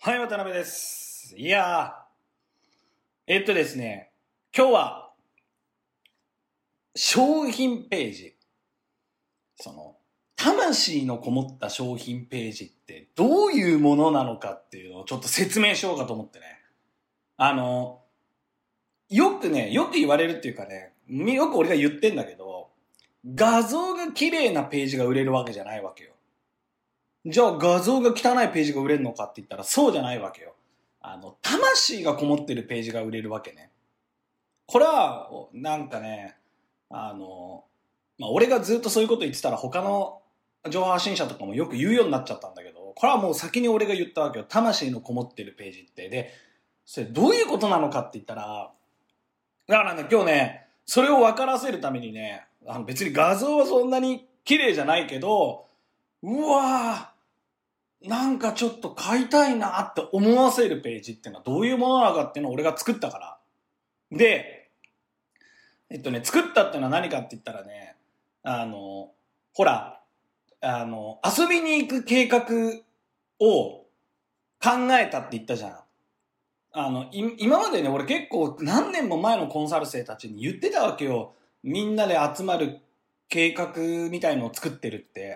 はい、渡辺です。ですね、今日は商品ページ、魂のこもった商品ページってどういうものなのかっていうのをちょっと説明しようかと思ってね。よく言われるっていうかね、よく俺が言ってんだけど、画像が綺麗なページが売れるわけじゃないわけよ。じゃあ画像が汚いページが売れるのかって言ったらそうじゃないわけよ。魂がこもってるページが売れるわけね。これは、俺がずっとそういうこと言ってたら他の情報発信者とかもよく言うようになっちゃったんだけど、これはもう先に俺が言ったわけよ。魂のこもってるページって。で、それどういうことなのかって言ったら、だからね、今日ね、それを分からせるためにね、別に画像はそんなに綺麗じゃないけど、うわー、なんかちょっと買いたいなって思わせるページっていうのはどういうものなのかっていうのを俺が作ったから。で、作ったっていうのは何かって言ったらね、ほら、遊びに行く計画を考えたって言ったじゃん。今までね、俺結構何年も前のコンサル生たちに言ってたわけよ。みんなで集まる計画みたいのを作ってるって。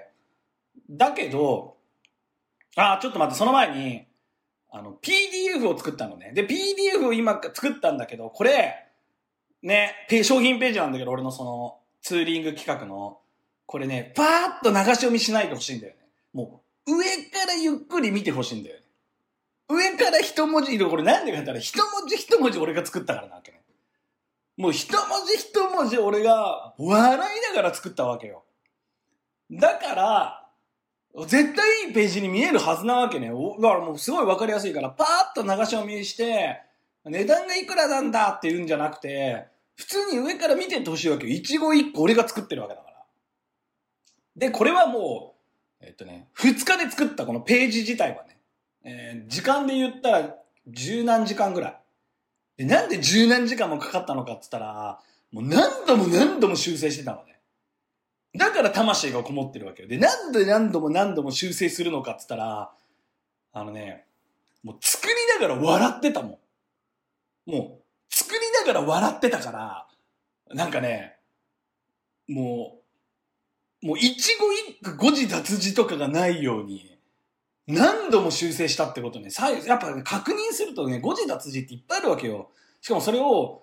だけど、ちょっと待って、その前に、PDF を作ったのね。で、PDF を今作ったんだけど、これ、ね、商品ページなんだけど、俺のその、ツーリング企画の、これね、パーッと流し読みしないでほしいんだよね。もう、上からゆっくり見てほしいんだよね。上から一文字、これなんでかって言ったら、一文字一文字俺が作ったからなわけね。もう一文字一文字俺が笑いながら作ったわけよ。だから、絶対いいページに見えるはずなわけね。だからもうすごいわかりやすいから、パーッと流し読みして、値段がいくらなんだって言うんじゃなくて、普通に上から見てってほしいわけよ。一語一個俺が作ってるわけだから。で、これはもう、2日で作ったこのページ自体はね、時間で言ったら十何時間ぐらい。で、なんで十何時間もかかったのかって言ったら、もう何度も何度も修正してたのね。だから魂がこもってるわけよ。で、なんで何度も何度も修正するのかって言ったら、もう作りながら笑ってたもん。もう、作りながら笑ってたから、なんかね、もう一語一句誤字脱字とかがないように、何度も修正したってことね。やっぱ、ね、確認するとね、誤字脱字っていっぱいあるわけよ。しかもそれを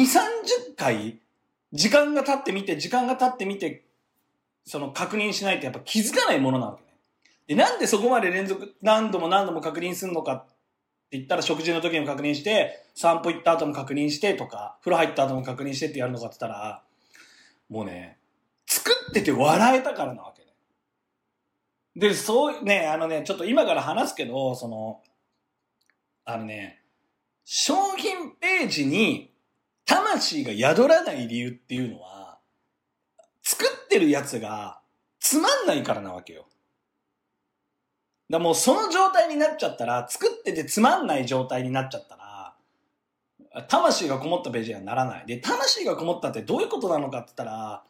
2、30回、時間が経ってみて、その確認しないとやっぱ気づかないものなわけね。で、なんでそこまで連続何度も何度も確認するのかって言ったら、食事の時にも確認して、散歩行った後も確認してとか、風呂入った後も確認してってやるのかって言ったら、もうね、作ってて笑えたからなわけね。で、そうね、ちょっと今から話すけど、商品ページに魂が宿らない理由っていうのは、作ってるやつがつまんないからなわけよ。もうその状態になっちゃったら、作っててつまんない状態になっちゃったら、魂がこもったページにはならない。で、魂がこもったってどういうことなのかって言ったら、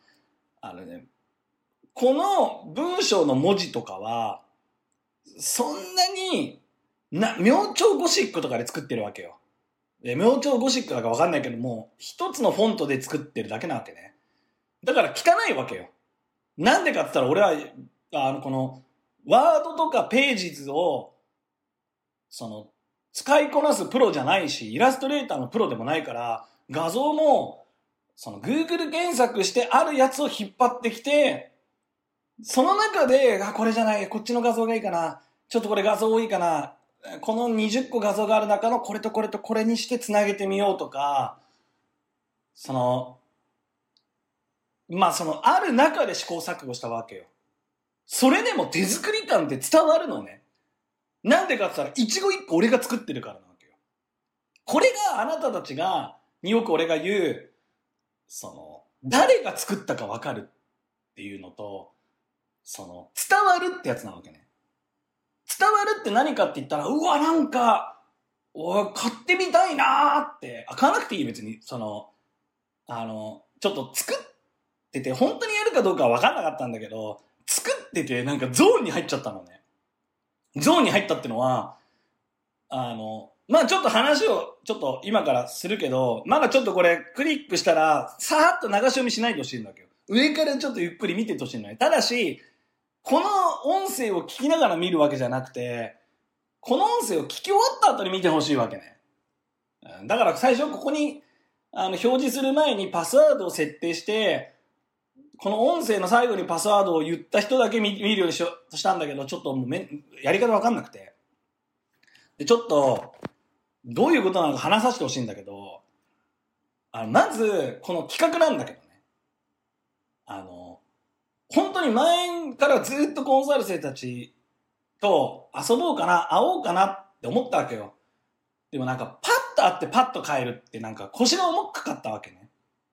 この文章の文字とかは、そんなに、明朝ゴシックとかで作ってるわけよ。で、明朝ゴシックだかわかんないけども、一つのフォントで作ってるだけなわけね。だから汚いわけよ。なんでかって言ったら俺は、この、ワードとかページズを、使いこなすプロじゃないし、イラストレーターのプロでもないから、画像も、Google 検索してあるやつを引っ張ってきて、その中で、これじゃない、こっちの画像がいいかな、ちょっとこれ画像多いかな、この20個画像がある中のこれとこれとこれにしてつなげてみようとか、ある中で試行錯誤したわけよ。それでも手作り感って伝わるのね。なんでかって言ったら、一語一個俺が作ってるからなわけよ。これがあなたたちが、よく俺が言う、誰が作ったかわかるっていうのと、伝わるってやつなわけね。伝わるって何かって言ったら、うわ、なんか、買ってみたいなーって、買わなくていい別に、ちょっと作ってて、本当にやるかどうかは分かんなかったんだけど、作っててなんかゾーンに入っちゃったのね。ゾーンに入ったってのは、 まあちょっと話をちょっと今からするけど、まだちょっとこれクリックしたら、さーっと流し読みしないでほしいんだけど、上からちょっとゆっくり見ててほしいんだよ。ただし、この音声を聞きながら見るわけじゃなくて、この音声を聞き終わった後に見てほしいわけね。だから最初ここに表示する前にパスワードを設定して、この音声の最後にパスワードを言った人だけ見るようにしたんだけど、ちょっともうやり方わかんなくて。で、ちょっと、どういうことなのか話させてほしいんだけど、まず、この企画なんだけどね。本当に前からずっとコンサル生たちと遊ぼうかな、会おうかなって思ったわけよ。でもなんかパッと会ってパッと帰るってなんか腰が重くかったわけね。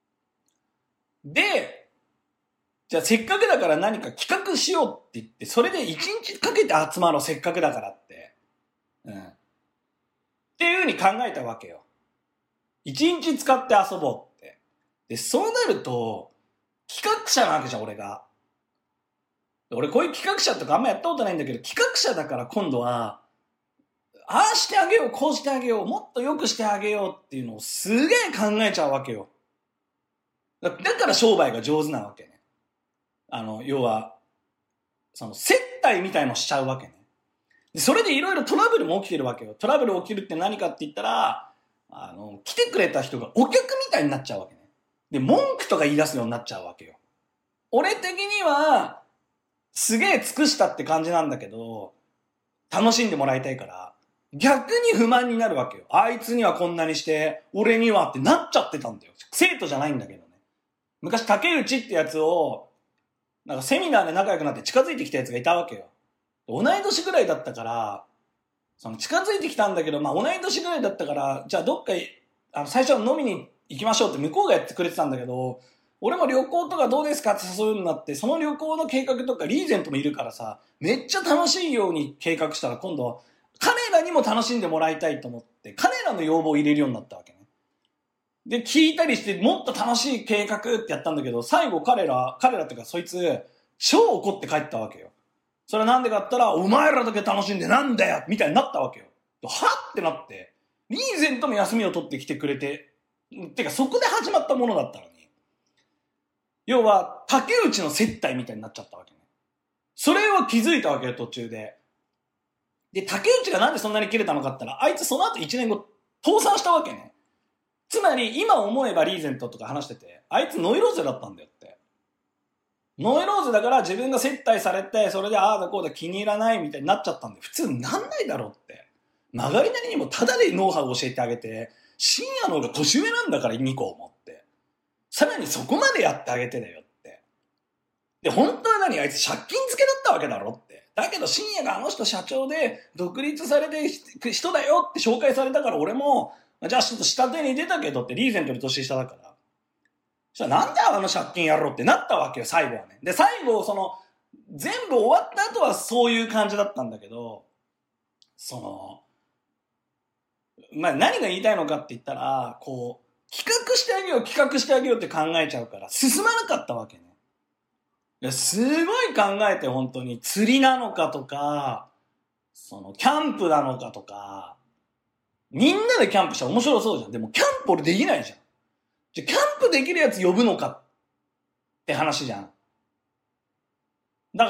で、じゃあせっかくだから何か企画しようって言って、それで一日かけて集まろう、せっかくだからって。っていう風に考えたわけよ。一日使って遊ぼうって。で、そうなると、企画者なわけじゃん、俺が。俺こういう企画者とかあんまやったことないんだけど、企画者だから今度は、ああしてあげよう、こうしてあげよう、もっと良くしてあげようっていうのをすげえ考えちゃうわけよ。だから商売が上手なわけね。要は、その接待みたいのしちゃうわけね。でそれでいろいろトラブルも起きてるわけよ。トラブル起きるって何かって言ったら、来てくれた人がお客みたいになっちゃうわけね。で、文句とか言い出すようになっちゃうわけよ。俺的には、すげえ尽くしたって感じなんだけど、楽しんでもらいたいから、逆に不満になるわけよ。あいつにはこんなにして、俺にはってなっちゃってたんだよ。生徒じゃないんだけどね。昔、竹内ってやつを、なんかセミナーで仲良くなって近づいてきたやつがいたわけよ。同い年ぐらいだったから、その近づいてきたんだけど、まあ同い年ぐらいだったから、じゃあどっか最初は飲みに行きましょうって向こうがやってくれてたんだけど、俺も旅行とかどうですかって誘うようになって、その旅行の計画とかリーゼントもいるからさ、めっちゃ楽しいように計画したら今度は彼らにも楽しんでもらいたいと思って、彼らの要望を入れるようになったわけね。で、聞いたりしてもっと楽しい計画ってやったんだけど、最後彼らっていうかそいつ、超怒って帰ったわけよ。それはなんでかって言ったら、お前らだけ楽しんでなんだよみたいになったわけよ。はってなって、リーゼントも休みを取ってきてくれて、てかそこで始まったものだったのに。要は、竹内の接待みたいになっちゃったわけね。それを気づいたわけよ、途中で。で、竹内がなんでそんなに切れたのかって言ったら、あいつその後1年後、倒産したわけね。つまり、今思えばリーゼントとか話してて、あいつノイローゼだったんだよって。ノイローゼだから自分が接待されて、それでああだこうだ気に入らないみたいになっちゃったんで、普通なんないだろうって。曲がりなりにもただでノウハウを教えてあげて、深夜の方が年上なんだから2個もって。さらにそこまでやってあげてだよって。で、本当は何あいつ借金付けだったわけだろって。だけど深夜があの人社長で独立されて人だよって紹介されたから俺も、じゃあちょっと下手に出たけどってリーゼントで年下だから。そしたらなんであの借金やろうってなったわけよ、最後はね。で、最後、全部終わった後はそういう感じだったんだけど、まあ何が言いたいのかって言ったら、こう、企画してあげようって考えちゃうから、進まなかったわけね。いや、すごい考えて本当に、釣りなのかとか、キャンプなのかとか、みんなでキャンプしたら面白そうじゃん。でもキャンプ俺できないじゃん。じゃあキャンプできるやつ呼ぶのかって話じゃん。だから、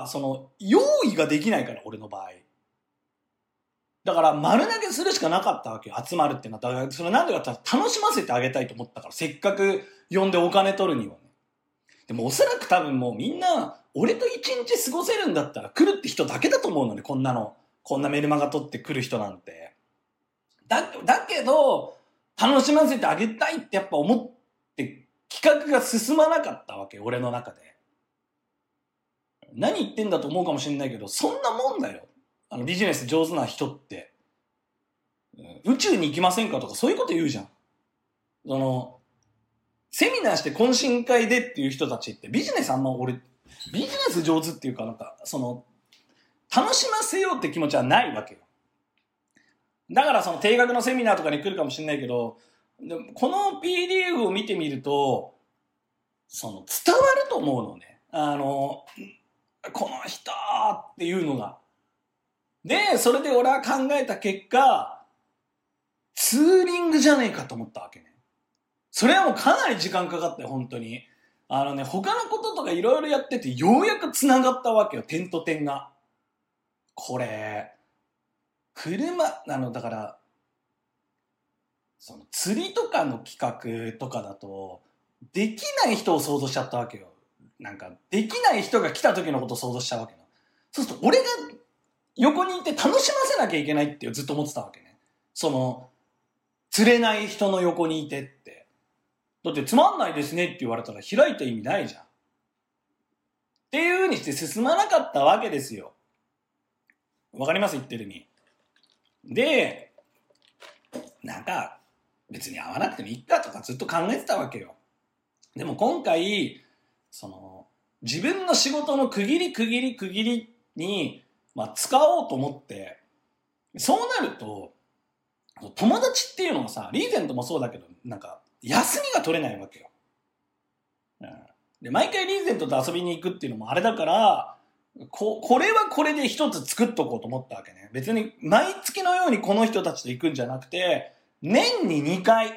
用意ができないから、俺の場合。だから、丸投げするしかなかったわけよ。集まるってなったら。それなんでかって言ったら、楽しませてあげたいと思ったから、せっかく呼んでお金取るにはね。でもおそらく多分もうみんな、俺と一日過ごせるんだったら来るって人だけだと思うのね、こんなメルマガ取って来る人なんて。だけど、楽しませてあげたいってやっぱ思って、企画が進まなかったわけよ、俺の中で。何言ってんだと思うかもしれないけど、そんなもんだよ。ビジネス上手な人って。宇宙に行きませんかとかそういうこと言うじゃん。セミナーして懇親会でっていう人たちってビジネスビジネス上手っていうか楽しませようって気持ちはないわけよ。だから定額のセミナーとかに来るかもしれないけど、でもこの PDF を見てみると、伝わると思うのね。この人っていうのが。 で、それで俺は考えた結果、ツーリングじゃねえかと思ったわけね。それはもうかなり時間かかったよ、本当に。他のこととかいろいろやってて、ようやく繋がったわけよ、点と点が。これ、だから、その釣りとかの企画とかだと、できない人を想像しちゃったわけよ。なんか、できない人が来た時のことを想像しちゃうわけよ。そうすると、俺が横にいて楽しませなきゃいけないってずっと思ってたわけね。釣れない人の横にいてって。だってつまんないですねって言われたら開いた意味ないじゃん。っていう風にして進まなかったわけですよ。わかります言ってる意味。で、なんか、別に会わなくてもいいかとかずっと考えてたわけよ。でも今回、自分の仕事の区切りに、使おうと思って、そうなると、友達っていうのもさ、リーゼントもそうだけど、なんか、休みが取れないわけよ。で、毎回リーゼントと遊びに行くっていうのもあれだから、これはこれで一つ作っとこうと思ったわけね。別に毎月のようにこの人たちと行くんじゃなくて、年に2回、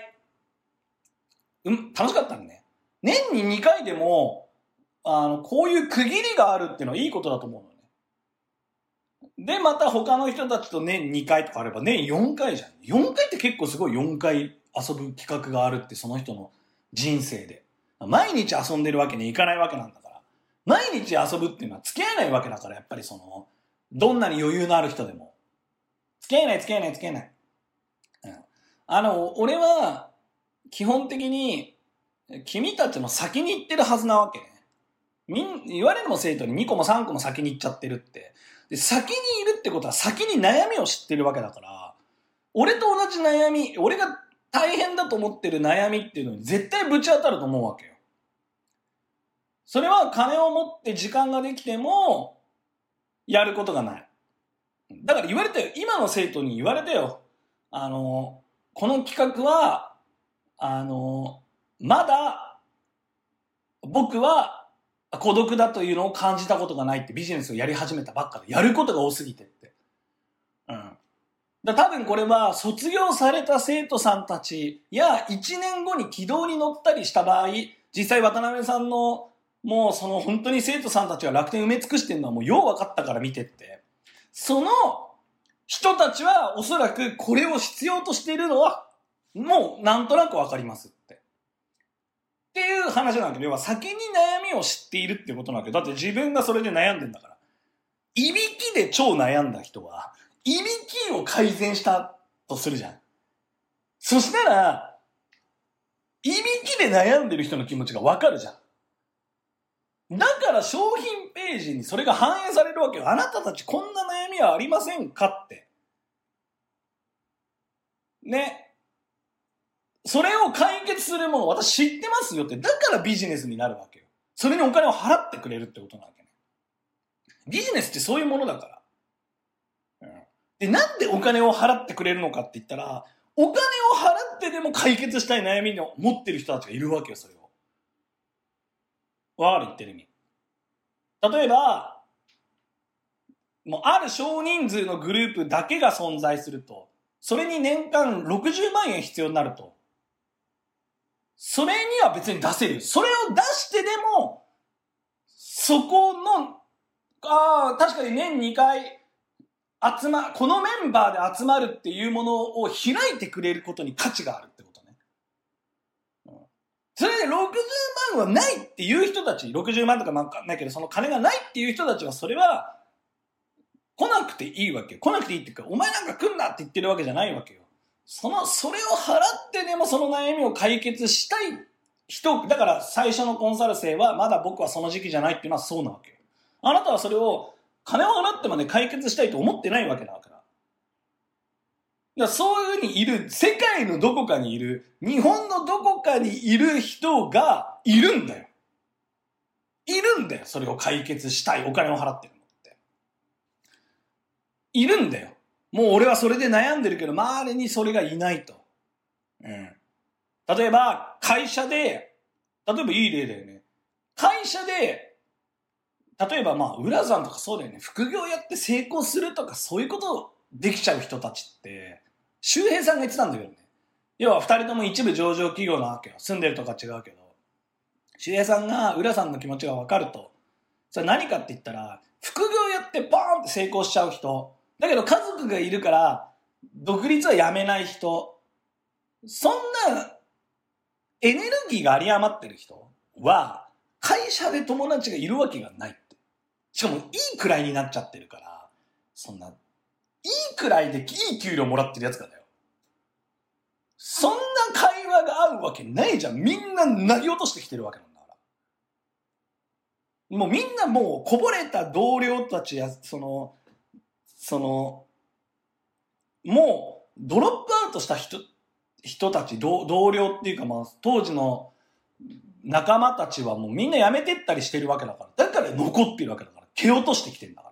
楽しかったんね。年に2回でも、こういう区切りがあるっていうのはいいことだと思うのね。で、また他の人たちと年2回とかあれば年4回じゃん。4回って結構すごい4回遊ぶ企画があるってその人の人生で。毎日遊んでるわけにいかないわけなんだから。毎日遊ぶっていうのは付き合えないわけだから、やっぱりどんなに余裕のある人でも。付き合えない。俺は、基本的に、君たちの先に行ってるはずなわけね。言われるも生徒に2個も3個も先に行っちゃってるって。で、先にいるってことは先に悩みを知ってるわけだから、俺と同じ悩み、俺が大変だと思ってる悩みっていうのに絶対ぶち当たると思うわけよ。それは金を持って時間ができても、やることがない。だから言われたよ。今の生徒に言われたよ。この企画は、まだ、僕は孤独だというのを感じたことがないってビジネスをやり始めたばっかで、やることが多すぎてって。多分これは卒業された生徒さんたちや1年後に軌道に乗ったりした場合、実際渡辺さんのもう本当に生徒さんたちが楽天埋め尽くしてるのはもうよう分かったから見てって。その人たちはおそらくこれを必要としているのはもうなんとなく分かりますって。っていう話なんだけど、要は先に悩みを知っているっていうことなんだけど、だって自分がそれで悩んでんだから。いびきで超悩んだ人は、いびきを改善したとするじゃん。そしたら、いびきで悩んでる人の気持ちがわかるじゃん。だから商品ページにそれが反映されるわけよ。あなたたちこんな悩みはありませんかって。ね。それを解決するもの私知ってますよって。だからビジネスになるわけよ。それにお金を払ってくれるってことなわけね。ビジネスってそういうものだから。で、なんでお金を払ってくれるのかって言ったら、お金を払ってでも解決したい悩みを持ってる人たちがいるわけよ、それを。わかる言ってる意味。例えば、もうある少人数のグループだけが存在すると、それに年間60万円必要になると。それには別に出せる。それを出してでも、そこの、確かに年2回、このメンバーで集まるっていうものを開いてくれることに価値があるってことね。それで60万はないっていう人たち、60万とかなんかないけど、その金がないっていう人たちはそれは来なくていいわけよ。来なくていいっていうか、お前なんか来んなって言ってるわけじゃないわけよ。それを払ってでもその悩みを解決したい人、だから最初のコンサル生はまだ僕はその時期じゃないっていうのはそうなわけよ。あなたはそれを金を払ってまで解決したいと思ってないわけだから。だからそういう風にいる、世界のどこかにいる、日本のどこかにいる人がいるんだよ。いるんだよ。それを解決したい。お金を払ってるのって。いるんだよ。もう俺はそれで悩んでるけど、周りにそれがいないと。例えば、会社で、例えばいい例だよね。会社で、 例えば浦さんとかそうだよね。副業やって成功するとかそういうことできちゃう人たちって、周平さんが言ってたんだけどね。要は二人とも一部上場企業なわけよ。住んでるとか違うけど。周平さんが浦さんの気持ちが分かると。それ何かって言ったら、副業やってボーンって成功しちゃう人。だけど家族がいるから、独立はやめない人。そんなエネルギーが有り余ってる人は、会社で友達がいるわけがないって。しかもいいくらいになっちゃってるから、そんな、いいくらいでいい給料もらってるやつがだよ。そんな会話が合うわけないじゃん。みんな投げ落としてきてるわけなんだから。もうみんなもうこぼれた同僚たちや、もうドロップアウトした人たち、同僚っていうか当時の仲間たちはもうみんな辞めてったりしてるわけだから。だから残ってるわけだから。蹴落としてきてんだから。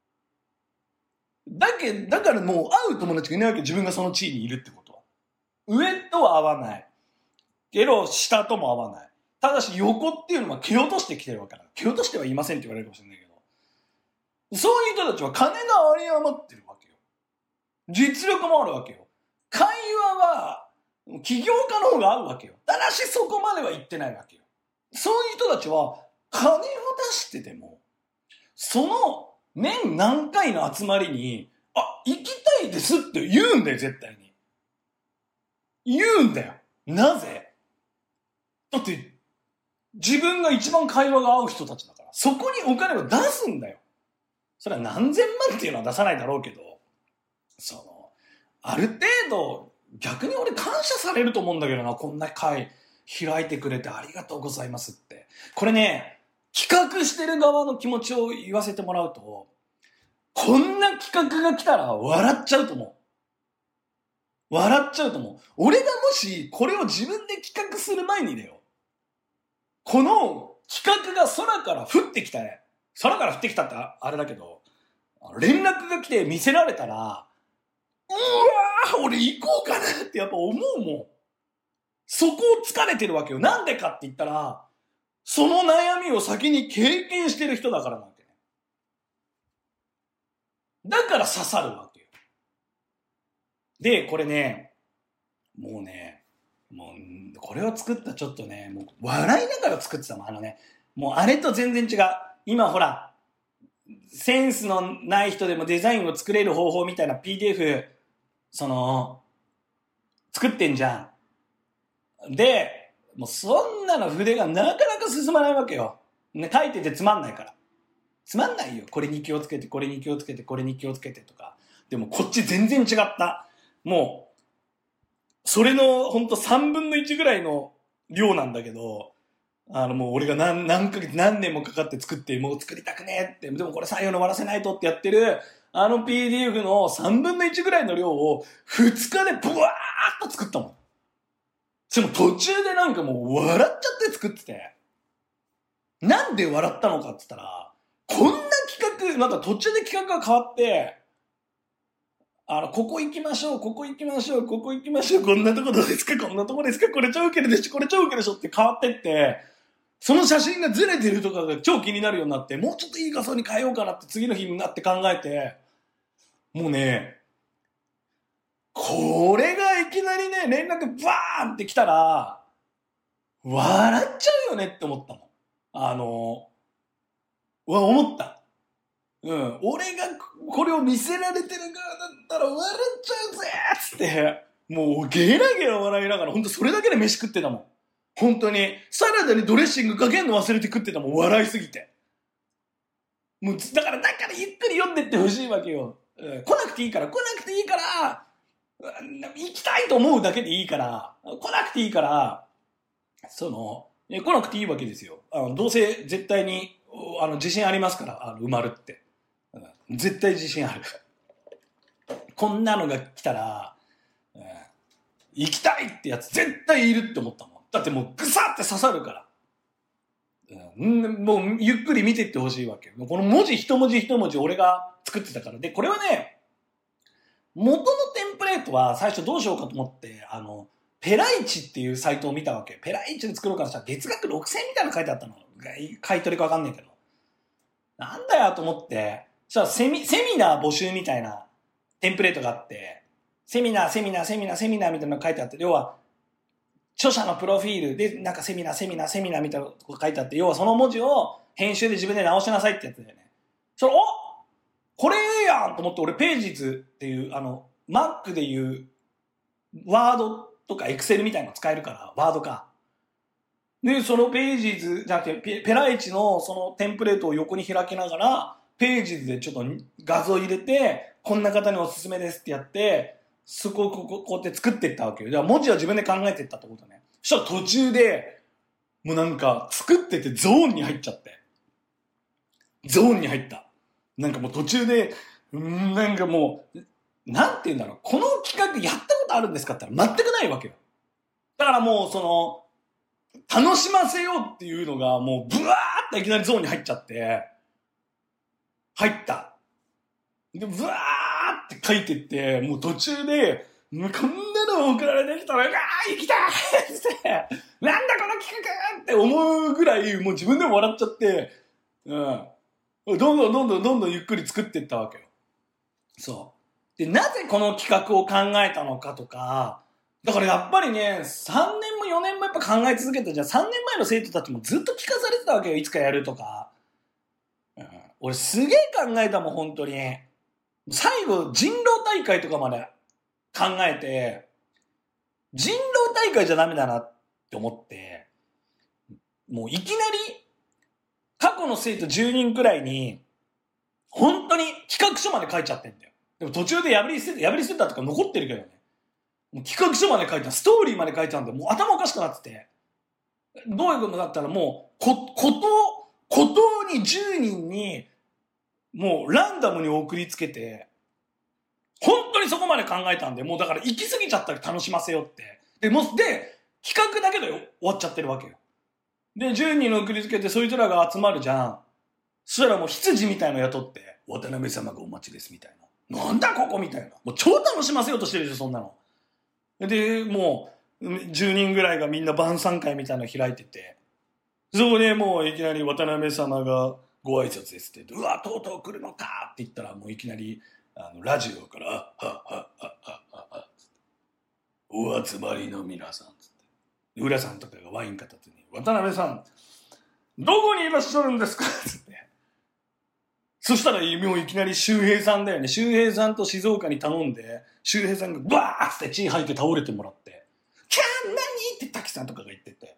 だからもう会う友達がいないわけ。自分がその地位にいるってことは。上とは合わない。けど下とも合わない。ただし横っていうのは蹴落としてきてるわけだから。蹴落としてはいませんって言われるかもしれないけど。そういう人たちは金が有り余ってるわけよ。実力もあるわけよ。会話は起業家の方が合うわけよ。ただしそこまでは言ってないわけよ。そういう人たちは金を出してても、その年何回の集まりに、行きたいですって言うんだよ、絶対に。言うんだよ。なぜ？だって、自分が一番会話が合う人たちだから、そこにお金を出すんだよ。それは何千万っていうのは出さないだろうけど、ある程度、逆に俺感謝されると思うんだけどな、こんな会開いてくれてありがとうございますって。これね、企画してる側の気持ちを言わせてもらうと、こんな企画が来たら笑っちゃうと思う。笑っちゃうと思う。俺がもしこれを自分で企画する前にだよ、この企画が空から降ってきたね。空から降ってきたってあれだけど、連絡が来て見せられたら、うわー、俺行こうかなってやっぱ思うもん。そこを疲れてるわけよ。なんでかって言ったら、その悩みを先に経験してる人だからなんてね。だから刺さるわけよ。で、これね、もうこれを作ったちょっとね、もう笑いながら作ってたもん。もうあれと全然違う。今ほら、センスのない人でもデザインを作れる方法みたいな PDF、作ってんじゃん。で、もうそんなの筆がなかなか進まないわけよ。ね、書いててつまんないから。つまんないよ。これに気をつけて、これに気をつけて、これに気をつけてとか。でもこっち全然違った。もう、それのほんと3分の1ぐらいの量なんだけど、もう俺が何ヶ月何年もかかって作って、もう作りたくねえって、でもこれ最後に終わらせないとってやってる、PDF の3分の1ぐらいの量を2日でブワーッと作ったもん。でも途中でなんかもう笑っちゃって作ってて。なんで笑ったのかって言ったら、こんな企画、なんか途中で企画が変わって、ここ行きましょう、ここ行きましょう、ここ行きましょう、こんなとこどうですか、こんなとこですか、これ超ウケるでしょ、これ超ウケるでしょって変わってって、その写真がずれてるとかが超気になるようになって、もうちょっといい画像に変えようかなって次の日になって考えて、もうね、これがいきなりね、連絡バーンって来たら、笑っちゃうよねって思ったの。思った。うん。俺がこれを見せられてる側だったら笑っちゃうぜつって、もうゲラゲラ笑いながら、ほんとそれだけで飯食ってたもん。本当に。サラダにドレッシングかけんの忘れて食ってたもん。笑いすぎて。もう、だからゆっくり読んでってほしいわけよ。来なくていいから、行きたいと思うだけでいいから、来なくていいから、来なくていいわけですよ。どうせ絶対に、自信ありますから、埋まるって。絶対自信ある。こんなのが来たら、行きたいってやつ絶対いるって思ったもん。だってもうぐさって刺さるから。もうゆっくり見てってほしいわけ。この文字一文字一文字俺が作ってたから。で、これはね、元のテンプレートは最初どうしようかと思って、ペライチっていうサイトを見たわけ。ペライチで作ろうからしたら月額6000円みたいなの書いてあったの。買い取りかわかんないけど。 なんだよと思って、そしたらセミナー募集みたいなテンプレートがあって、セミナーみたいなのが書いてあって、要は、著者のプロフィールで、なんかセミナーみたいなのが書いてあって、要はその文字を編集で自分で直しなさいってやつだよね。これええやんと思って、俺ページズっていう、Mac でいう、ワードとかエクセルみたいなの使えるから、ワードか。で、そのページズじゃなくて、ペライチのそのテンプレートを横に開きながら、ページズでちょっと画像入れて、こんな方におすすめですってやって、そこをこうやって作っていったわけよ。だから文字は自分で考えていったってことね。そしたら途中で、もうなんか作っててゾーンに入っちゃって。ゾーンに入った。なんかもう途中で、なんかもう、なんて言うんだろう。この企画やったことあるんですかって言ったら全くないわけよ。だからもう楽しませようっていうのがもうブワーっていきなりゾーンに入っちゃって、入った。で、ブワーって書いてって、もう途中で、こんなの送られてきたら、行きたいって、なんだこの企画って思うぐらい、もう自分でも笑っちゃって、どんどんゆっくり作っていったわけよ。そう。で、なぜこの企画を考えたのかとか、だからやっぱりね、3年も4年もやっぱ考え続けたじゃん。3年前の生徒たちもずっと聞かされてたわけよ。いつかやるとか。俺すげえ考えたもん、本当に。最後、人狼大会とかまで考えて、人狼大会じゃダメだなって思って、もういきなり、過去の生徒10人くらいに、本当に企画書まで書いちゃってんだよ。でも途中で破り捨てたとか残ってるけどね。もう企画書まで書いた、ストーリーまで書いたんで、もう頭おかしくなってて。どういうことだったらもう、孤島に10人に、もうランダムに送りつけて、本当にそこまで考えたんで、もうだから行き過ぎちゃったら楽しませよって。で、企画だけで終わっちゃってるわけよ。で、10人の送りつけて、そいつらが集まるじゃん。そしたらもう羊みたいの雇って、渡辺様がお待ちですみたいな。なんだここみたいな。もう超楽しませようとしてるでしょ、そんなの。で、もう、10人ぐらいがみんな晩餐会みたいなの開いてて、そこでもういきなり渡辺様がご挨拶ですって、うわ、とうとう来るのかって言ったら、もういきなり、ラジオから、お集まりの皆さん、つって。浦さんとかがワイン片手に、渡辺さん、どこにいらっしゃるんですかつって。そしたら、もういきなり周平さんだよね。周平さんと静岡に頼んで、周平さんがバーッって血吐いて倒れてもらって、キャン何って滝さんとかが言ってて。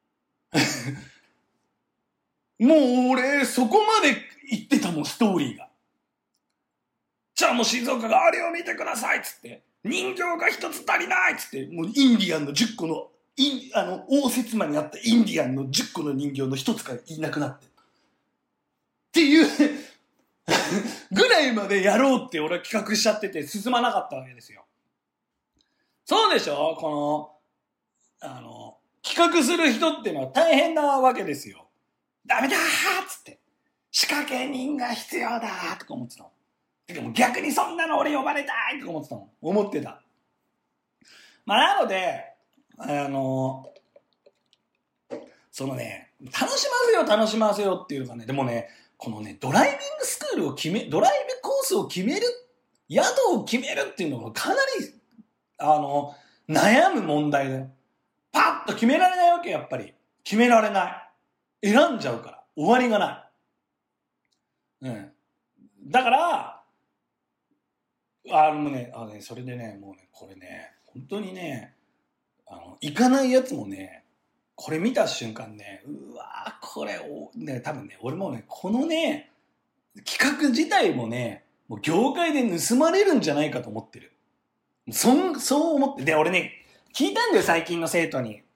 もう俺、そこまで言ってたもん、ストーリーが。じゃあもう静岡があれを見てくださいっつって、人形が一つ足りないっつって、もうインディアンの10個の、応接間にあったインディアンの10個の人形の一つがいなくなって。っていうぐらいまでやろうって俺は企画しちゃってて進まなかったわけですよ。そうでしょ？企画する人っていうのは大変なわけですよ。ダメだーっつって。仕掛け人が必要だーとか思ってたの。てかもう逆にそんなの俺呼ばれたいとか思ってたの。思ってた。まあなので、そのね、楽しませよっていうかね、でもね、このね、ドライビングスクールをドライブコースを決める、宿を決めるっていうのがかなり、悩む問題だよ。パッと決められないわけ、やっぱり。決められない。選んじゃうから。終わりがない。うん。だから、それでね、もうね、これね、本当にね、行かないやつもね、これ見た瞬間ね、うわー、これね、多分ね、俺もね、このね、企画自体もね、もう業界で盗まれるんじゃないかと思ってる。そう思って、で、俺ね、聞いたんだよ、最近の生徒に。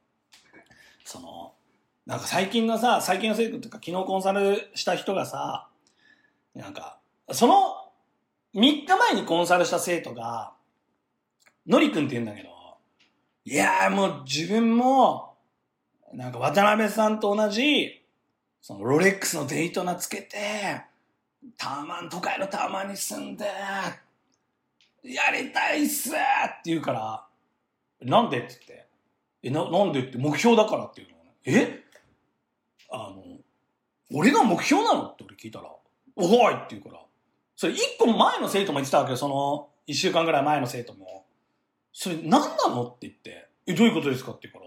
なんか最近の生徒っていうか、昨日コンサルした人がさ、なんか、その3日前にコンサルした生徒が、のりくんって言うんだけど、いやーもう自分も、なんか渡辺さんと同じ、そのロレックスのデイトナつけて、都会のタワマンに住んで、やりたいっすって言うから、なんでって言って、なんでって目標だからっていうのね。俺が目標なのって俺聞いたら、 おいって言うから、それ一個前の生徒も言ってたわけよ、その一週間ぐらい前の生徒も。それ何なのって言って、どういうことですかって言うから、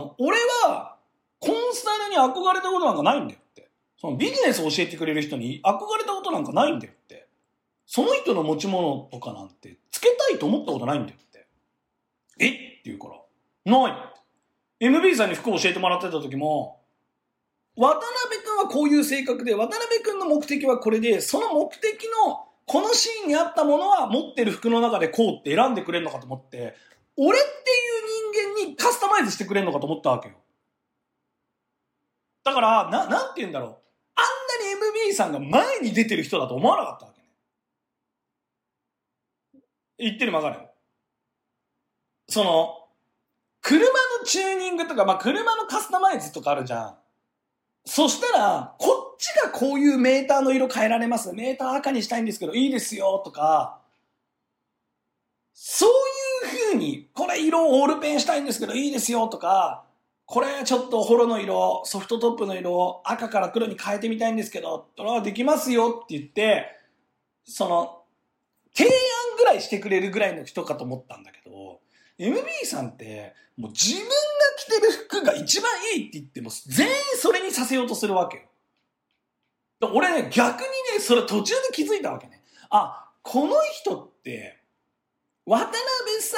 俺はコンサルに憧れたことなんかないんだよって。そのビジネスを教えてくれる人に憧れたことなんかないんだよって。その人の持ち物とかなんてつけたいと思ったことないんだよって。って言うから、ないって。MB さんに服を教えてもらってた時も、渡辺くんはこういう性格で、渡辺くんの目的はこれで、その目的のこのシーンに合ったものは持ってる服の中でこうって選んでくれるのかと思って、俺っていう人間にカスタマイズしてくれるのかと思ったわけよ。だから、なんて言うんだろう。あんなに MB さんが前に出てる人だと思わなかったわけね。言ってるわかるよ。その、車のチューニングとか、車のカスタマイズとかあるじゃん。そしたら、こっちがこういうメーターの色変えられます。メーター赤にしたいんですけど、いいですよ、とか、そういう風に、これ色オールペンしたいんですけど、いいですよ、とか、これちょっとホロの色、ソフトトップの色、赤から黒に変えてみたいんですけど、それはできますよって言って、その、提案ぐらいしてくれるぐらいの人かと思ったんだけど、MB さんって、もう自分が着てる服が一番いいって言っても、全員それにさせようとするわけよ。俺ね、逆にね、それ途中で気づいたわけね。あ、この人って、渡辺さ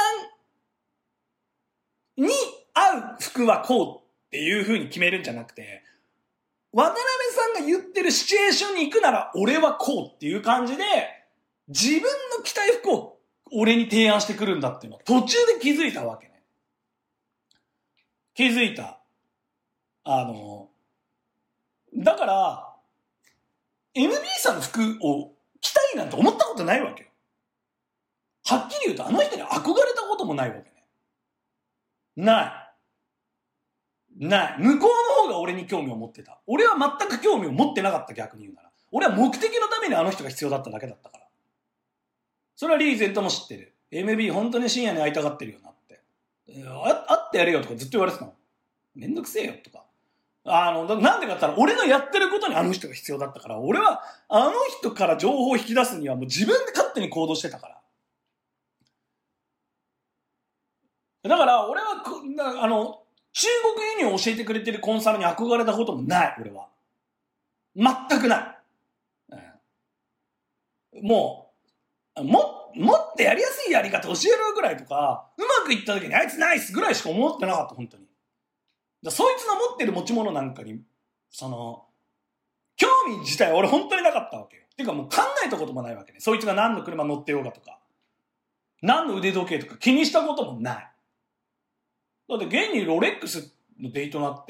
んに合う服はこうっていう風に決めるんじゃなくて、渡辺さんが言ってるシチュエーションに行くなら俺はこうっていう感じで、自分の着たい服を俺に提案してくるんだっていうのを途中で気づいたわけね。気づいた。だから、MB さんの服を着たいなんて思ったことないわけよ。はっきり言うとあの人に憧れたこともないわけね。ない。向こうの方が俺に興味を持ってた。俺は全く興味を持ってなかった、逆に言うなら。俺は目的のためにあの人が必要だっただけだったから。それはリーゼントも知ってる。MB 本当に深夜に会いたがってるよなって。会ってやれよとかずっと言われてたの。めんどくせえよとか。なんでかって言ったら俺のやってることにあの人が必要だったから、俺はあの人から情報を引き出すにはもう自分で勝手に行動してたから。だから俺は中国輸入を教えてくれてるコンサルに憧れたこともない、俺は。全くない。もってやりやすいやり方教えるぐらいとか、うまくいった時にあいつナイスぐらいしか思ってなかった、本当に。そいつの持ってる持ち物なんかに、興味自体は俺本当になかったわけよ。てかもう考えたこともないわけね。そいつが何の車乗ってようがとか、何の腕時計とか気にしたこともない。だって現にロレックスのデイトナって、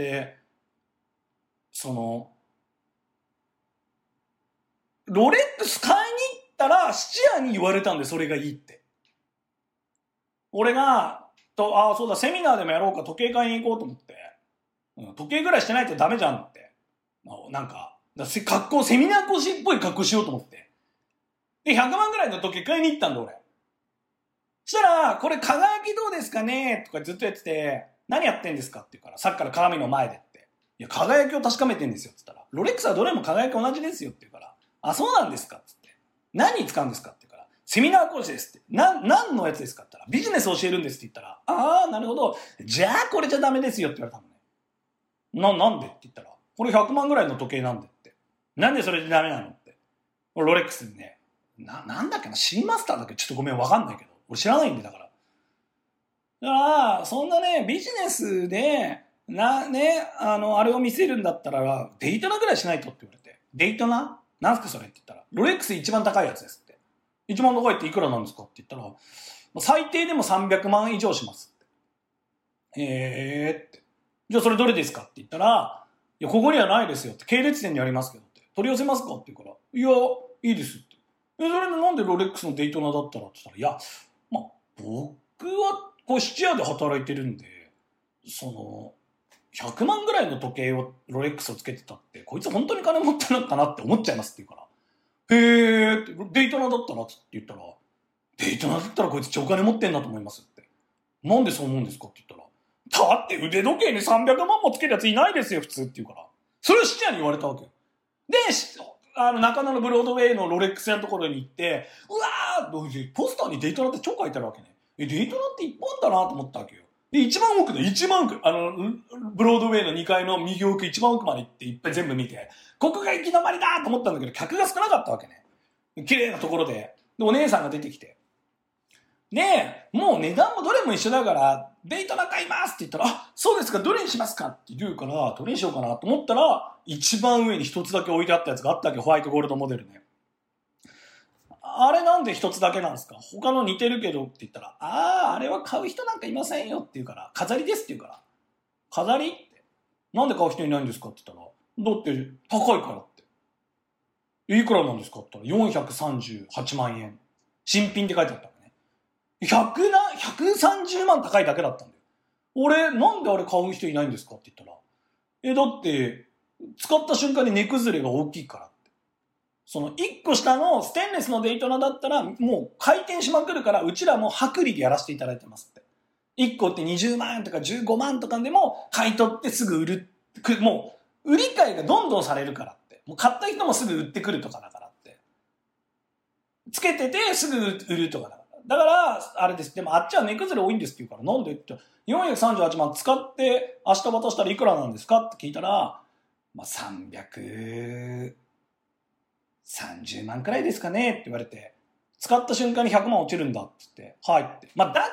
ロレックス買いに行ったら質屋に言われたんでそれがいいって。俺が、そうだ、セミナーでもやろうか、時計買いに行こうと思って。時計ぐらいしてないとダメじゃんって。なんか、セミナー講師っぽい格好しようと思って。で、100万ぐらいの時計買いに行ったんだ俺。そしたら、これ輝きどうですかねとかずっとやってて、何やってんですかって言うから、さっきから鏡の前でって。いや、輝きを確かめてんですよって言ったら、ロレックスはどれも輝き同じですよって言うから、あ、そうなんですかって言って。何に使うんですかって言うから、セミナー講師ですって。何のやつですかって言ったら、ビジネス教えるんですって言ったら、あー、なるほど。じゃあこれじゃダメですよって言われたのね。なんでって言ったら、これ100万ぐらいの時計なんでって。なんでそれでダメなのって。ロレックスにね、なんだっけな、シーマスターだっけちょっとごめんわかんないけど。俺知らないんでだから。だから、そんなね、ビジネスで、あれを見せるんだったら、デイトナぐらいしないとって言われて。デイトナなんすかそれって言ったら、ロレックス一番高いやつですって。一番高いっていくらなんですかって言ったら、最低でも300万以上しますって。って。じゃあそれどれですかって言ったら、いや、ここにはないですよって。系列店にありますけどって。取り寄せますかって言うから、いや、いいですって。それでなんでロレックスのデイトナだったらって言ったら、いや、僕はこう質屋で働いてるんで、100万ぐらいの時計を、ロレックスをつけてたって、こいつ本当に金持ってるのかなって思っちゃいますって言うから、へーって、デイトナだったらって言ったら、デイトナだったらこいつ超金持ってんなと思いますって。なんでそう思うんですかって言ったら、だって腕時計に300万もつけるやついないですよ普通って言うから、それを質屋に言われたわけよ。で、 中野のブロードウェイのロレックス屋のところに行って、うわーポスターにデイトナって超書いてあるわけね。デイトナって一本だなと思ったわけよ。で、一番奥、ブロードウェイの2階の右奥一番奥まで行っていっぱい全部見て、ここが行き止まりだと思ったんだけど、客が少なかったわけね。綺麗なところで。で、お姉さんが出てきて。で、もう値段もどれも一緒だから、デイトナ買いますって言ったら、あ、そうですか、どれにしますかって言うから、どれにしようかなと思ったら、一番上に一つだけ置いてあったやつがあったわけ、ホワイトゴールドモデルね。あれなんで一つだけなんですか？他の似てるけどって言ったら、あれは買う人なんかいませんよって言うから、飾りですって言うから、飾りって、なんで買う人いないんですかって言ったら、だって高いからって。いくらなんですかって言ったら、438万円。新品って書いてあったのね。130万高いだけだったんだよ。なんであれ買う人いないんですかって言ったら、だって、使った瞬間に値崩れが大きいから。その1個下のステンレスのデイトナだったらもう回転しまくるから、うちらも薄利でやらせていただいてますって。1個って20万円とか15万とかでも買い取ってすぐ売る。もう売り買いがどんどんされるからって。もう買った人もすぐ売ってくるとかだからって。つけててすぐ売るとかだから。だから、あれです。でもあっちは値崩れ多いんですって言うから、なんでって、438万使って明日渡したらいくらなんですかって聞いたら、330万くらいですかねって言われて、使った瞬間に100万落ちるんだって言って、はいって。だから、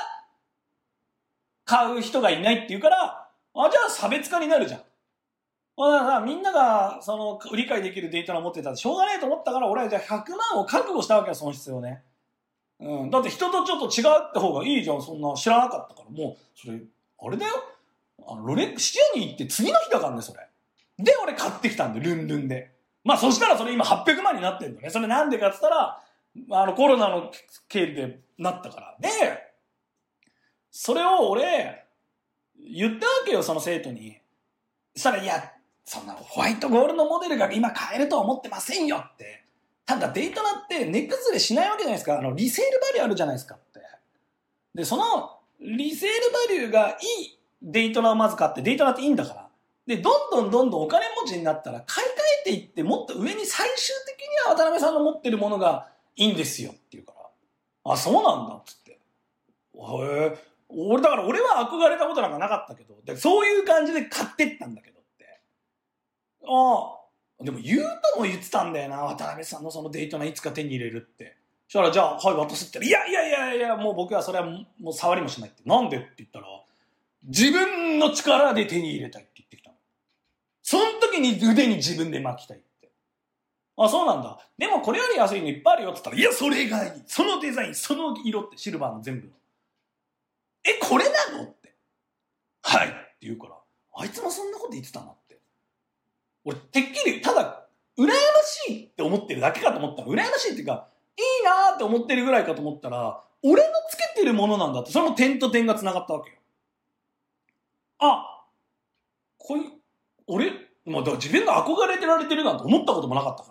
買う人がいないって言うから、じゃあ差別化になるじゃん。だからさ、みんなが、理解できるデータを持ってたらしょうがないと思ったから、俺はじゃあ100万を覚悟したわけよ、損失をね。だって人とちょっと違うって方がいいじゃん、そんな知らなかったから。もう、それ、あれだよ。ロレックス屋に行って次の日だからね、それ。で、俺買ってきたんだよ、ルンルンで。そしたらそれ今800万になってんのね。それなんでかって言ったら、コロナの経理でなったから。で、それを俺、言ったわけよ、その生徒に。そしたら、いや、そんなホワイトゴールドモデルが今買えるとは思ってませんよって。ただデイトナって値崩れしないわけじゃないですか。リセールバリューあるじゃないですかって。で、その、リセールバリューがいいデイトナをまず買って、デイトナっていいんだから。で、どんどんお金持ちになったら買い替えていって、もっと上に最終的には渡辺さんの持ってるものがいいんですよって言うから。あ、そうなんだっつって。へえ。俺は憧れたことなんかなかったけど、でそういう感じで買ってったんだけどって。でも言うとも言ってたんだよな、渡辺さんのそのデイトナいつか手に入れるって。そしたら、じゃあ、はい、渡すって。いや、もう僕はそれはもう触りもしないって。なんでって言ったら、自分の力で手に入れたいって言ってきたの。その時に腕に自分で巻きたいって。あ、そうなんだ。でもこれより安いのいっぱいあるよって言ったら、いや、それがいい。そのデザイン、その色ってシルバーの全部の。これなのって。はいって言うから、あいつもそんなこと言ってたなって。俺、てっきり、ただ、羨ましいって思ってるだけかと思ったら、羨ましいっていうか、いいなーって思ってるぐらいかと思ったら、俺のつけてるものなんだって、その点と点が繋がったわけよ。俺、だから自分が憧れてられてるなんて思ったこともなかったから。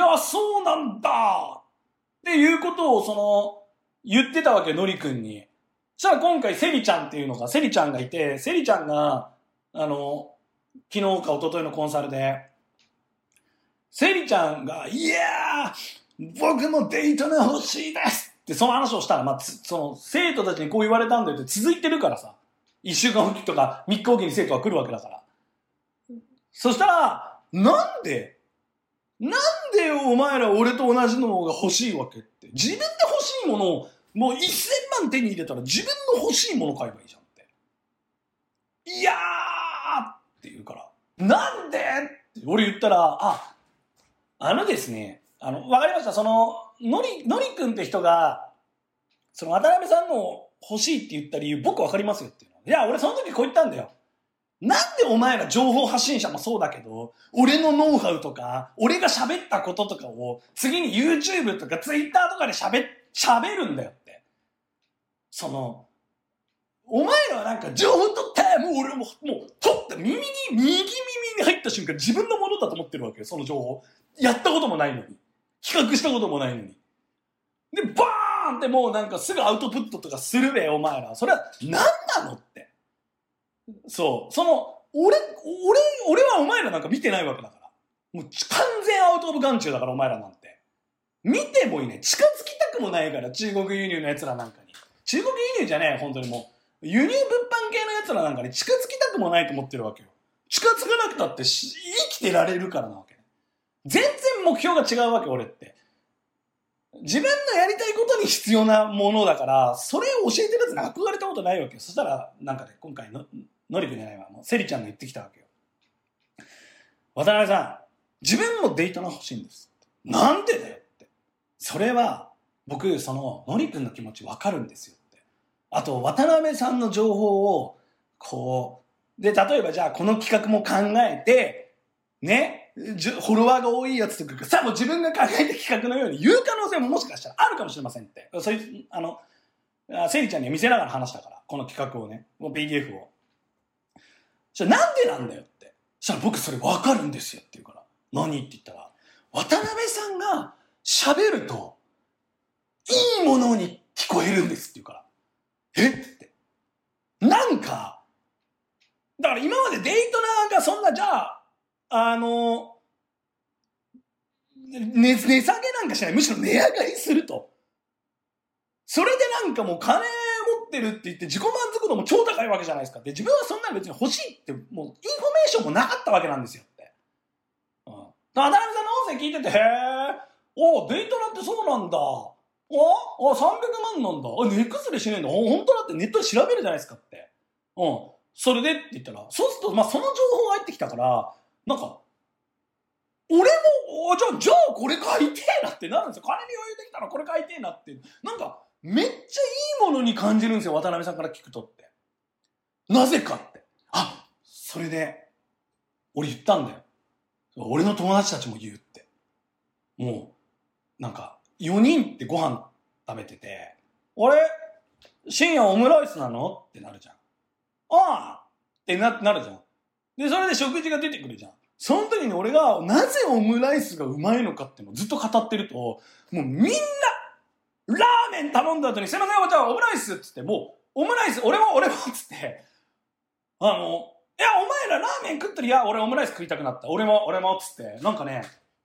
で、そうなんだっていうことを、言ってたわけよ、のりくんに。そしたら今回、セリちゃんっていうのが、セリちゃんがいて、セリちゃんが、昨日か一昨日のコンサルで、セリちゃんが、いやー、僕もデイトナ欲しいですってその話をしたら、生徒たちにこう言われたんだよって続いてるからさ。1週間おきとか3日おきに生徒が来るわけだから。そしたら、なんでお前ら俺と同じのが欲しいわけって。自分で欲しいものを、もう1000万手に入れたら自分の欲しいもの買えばいいじゃんって。いやーって言うから、なんでって俺言ったら、ですね、わかりました。のりくんって人が、渡辺さんの欲しいって言った理由、僕わかりますよっていうの。いや、俺その時こう言ったんだよ。なんでお前ら情報発信者もそうだけど、俺のノウハウとか、俺が喋ったこととかを、次に YouTube とか Twitter とかで喋るんだよって。お前らはなんか情報取って、もう俺も取って右耳に入った瞬間自分のものだと思ってるわけよ、その情報。やったこともないのに。比較したこともないのに。で、バーンってもうなんかすぐアウトプットとかするべ、お前ら。それは何なのって。そう。俺はお前らなんか見てないわけだから。 もう完全アウトオブ眼中だからお前らなんて。見てもいない。近づきたくもないから、中国輸入の奴らなんかに。中国輸入じゃねえ、本当にもう。輸入物販系の奴らなんかに近づきたくもないと思ってるわけよ。近づかなくたって生きてられるからなわけね。全然目標が違うわけ、俺って。自分のやりたいことに必要なものだから、それを教えてるやつに憧れたことないわけよ。そしたら、なんかね、今回のりくんじゃないわ。セリちゃんが言ってきたわけよ。渡辺さん、自分もデータが欲しいんです。なんでだよって。それは、僕、のりくんの気持ちわかるんですよって。あと、渡辺さんの情報を、で、例えばじゃあこの企画も考えて、ね、フォロワーが多いやつとかさ、もう自分が考えた企画のように言う可能性ももしかしたらあるかもしれませんって。そいつ、セリちゃんに見せながら話したから、この企画をね、もう PDF を。なんでなんだよって。僕それわかるんですよって言うから。何って言ったら、渡辺さんが喋ると、いいものに聞こえるんですって言うから。えって。なんか、だから今までデイトナーがそんな、じゃあ、値下げなんかしない。むしろ値上がりすると。それでなんかもう金持ってるって言って自己満足度も超高いわけじゃないですか。で、自分はそんなの別に欲しいって、もうインフォメーションもなかったわけなんですよって。渡辺さんの音声聞いてて、へー、デイトナってそうなんだ。300万なんだ。値崩れしねえんだ。本当だってネットで調べるじゃないですかって。それでって言ったら、そうすると、その情報が入ってきたから、なんか、俺も、じゃあこれ買いてえなってなるんですよ。金に余裕できたらこれ買いてえなって。なんか、めっちゃいいものに感じるんですよ。渡辺さんから聞くとって。なぜかって。それで、俺言ったんだよ。俺の友達たちも言うって。もう、なんか、4人ってご飯食べてて、あれ深夜オムライスなのってなるじゃん。ってなるじゃん。で、それで食事が出てくるじゃん。その時に俺が、なぜオムライスがうまいのかっていうのをずっと語ってると、もうみんな、ラーメン頼んだ後に、すいません、じゃあオムライスっつって、もう、オムライス、俺もっつって、いや、お前らラーメン食ってる、いや、俺オムライス食いたくなった。俺もっつって、なんかね、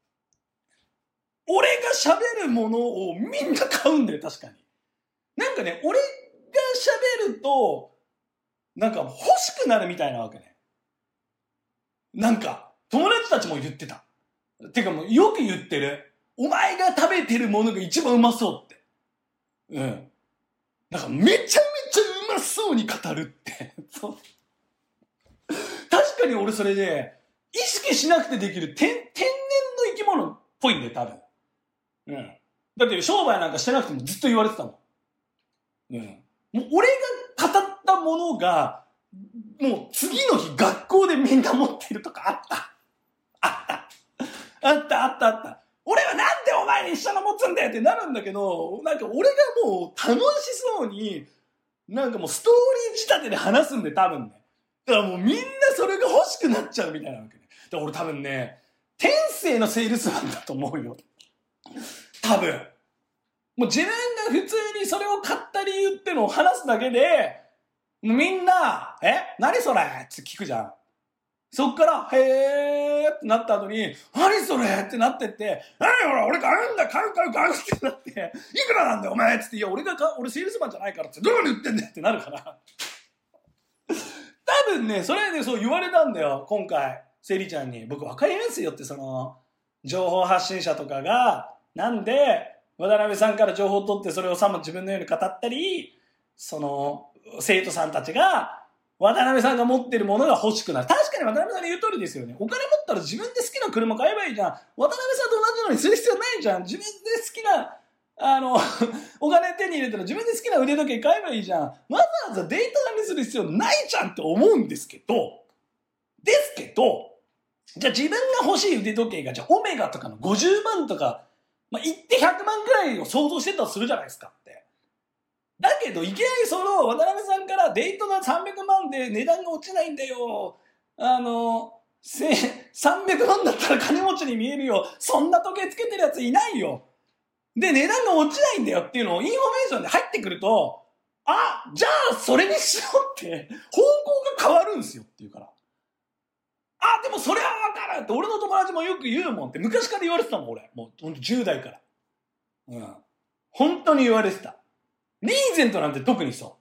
俺が喋るものをみんな買うんだよ、確かに。なんかね、俺が喋ると、なんか欲しくなるみたいなわけね。なんか、友達たちも言ってた。てかもうよく言ってる。お前が食べてるものが一番うまそうって。なんかめちゃめちゃうまそうに語るって。そう。確かに俺それで、意識しなくてできる天然の生き物っぽいんだよ、多分。だって商売なんかしてなくてもずっと言われてたもん。もう俺が語ったものが、もう次の日学校でみんな持ってるとかあった。俺はなんでお前に一緒の持つんだよってなるんだけど、なんか俺がもう楽しそうに、なんかもうストーリー仕立てで話すんで多分ね。だからもうみんなそれが欲しくなっちゃうみたいなわけね。だから俺多分ね、天性のセールスマンだと思うよ。多分。もう自分が普通にそれを買った理由ってのを話すだけで、みんな、何それって聞くじゃん。そっから、へーってなった後に、何それってなってって、何ほら、俺買うんだ、買うってなって、いくらなんだよ、お前ってって、いや、俺セールスマンじゃないからって、どこに売ってんだよってなるから。多分ね、それでそう言われたんだよ、今回、セリちゃんに。僕分かりますよって、情報発信者とかが、なんで、渡辺さんから情報を取ってそれをさも自分のように語ったり、生徒さんたちが、渡辺さんが持ってるものが欲しくなる。確かに渡辺さんの言う通りですよね。お金持ったら自分で好きな車買えばいいじゃん。渡辺さんと同じのにする必要ないじゃん。自分で好きな、お金手に入れたら自分で好きな腕時計買えばいいじゃん。わざわざデータにする必要ないじゃんって思うんですけど、じゃあ自分が欲しい腕時計が、じゃあオメガとかの50万とか、言って100万くらいを想像してたとするじゃないですかって。だけど、いきなり渡辺さんからデイトナ300万で値段が落ちないんだよ。300万だったら金持ちに見えるよ。そんな時計つけてるやついないよ。で、値段が落ちないんだよっていうのをインフォメーションで入ってくると、じゃあそれにしようって方向が変わるんですよっていうから。 でもそれはわかるって俺の友達もよく言うもんって昔から言われてたもん、俺。もうほんと10代から。うん。本当に言われてた。リーゼントなんて特にそう。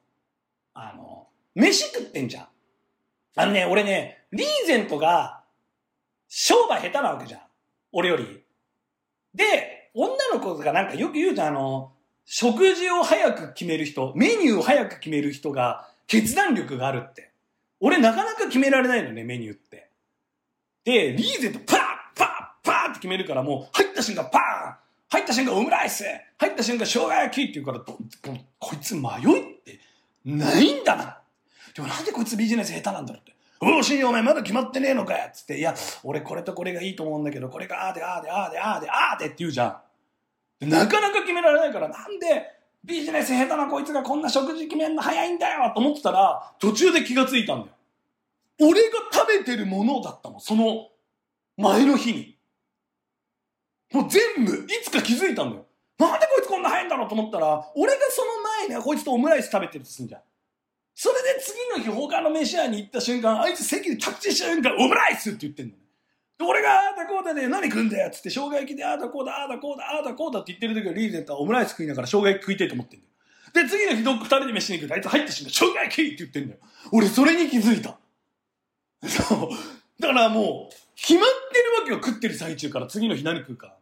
飯食ってんじゃん。俺ね、リーゼントが商売下手なわけじゃん。俺より。で、女の子がなんかよく言うじゃん、食事を早く決める人、メニューを早く決める人が決断力があるって。俺なかなか決められないのね、メニューって。で、リーゼントパーパーって決めるからもう入った瞬間パーン入った瞬間オムライス入った瞬間生姜焼きって言うからこいつ迷いってないんだな。でもなんでこいつビジネス下手なんだろうって。深夜お前まだ決まってねえのかよっつって、いや、俺これとこれがいいと思うんだけど、これがあーでって言うじゃん。なかなか決められないから、なんでビジネス下手なこいつがこんな食事決めんの早いんだよと思ってたら、途中で気がついたんだよ。俺が食べてるものだったの、その前の日に。もう全部、いつか気づいたんだよ。なんでこいつこんな早いんだろうと思ったら、俺がその前にこいつとオムライス食べてるとすんじゃん。それで次の日他の飯屋に行った瞬間、あいつ席で着地した瞬間、オムライスって言ってんのね。で、俺があーだこうだで何食うんだよっつって、生姜焼きであーだこうだ、あーだこうだ、あーだこうだって言ってる時はリーゼントはオムライス食いながら生姜焼き食いたいと思ってんだよ。で、次の日二人で飯に行くとあいつ入って瞬間、生姜焼きって言ってんだよ。俺それに気づいた。そう。だからもう、決まってるわけよ、食ってる最中から次の日何食うかって。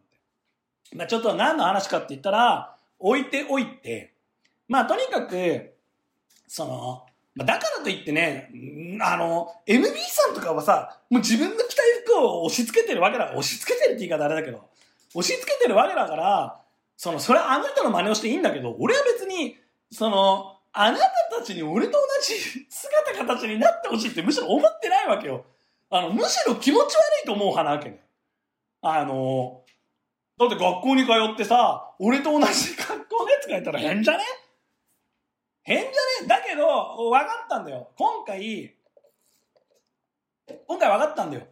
まあちょっと何の話かって言ったら、置いておいて、まあとにかく、だからといってね、MB さんとかはさ、もう自分の着たい服を押し付けてるわけだから、押し付けてるって言い方あれだけど、押し付けてるわけだから、それはあの人の真似をしていいんだけど、俺は別に、あなたたちに俺と同じ姿形になってほしいってむしろ思ってないわけよ。むしろ気持ち悪いと思う派なわけね。だって学校に通ってさ、俺と同じ格好のやつがいたら変じゃねだけど、分かったんだよ。今回分かったんだよ。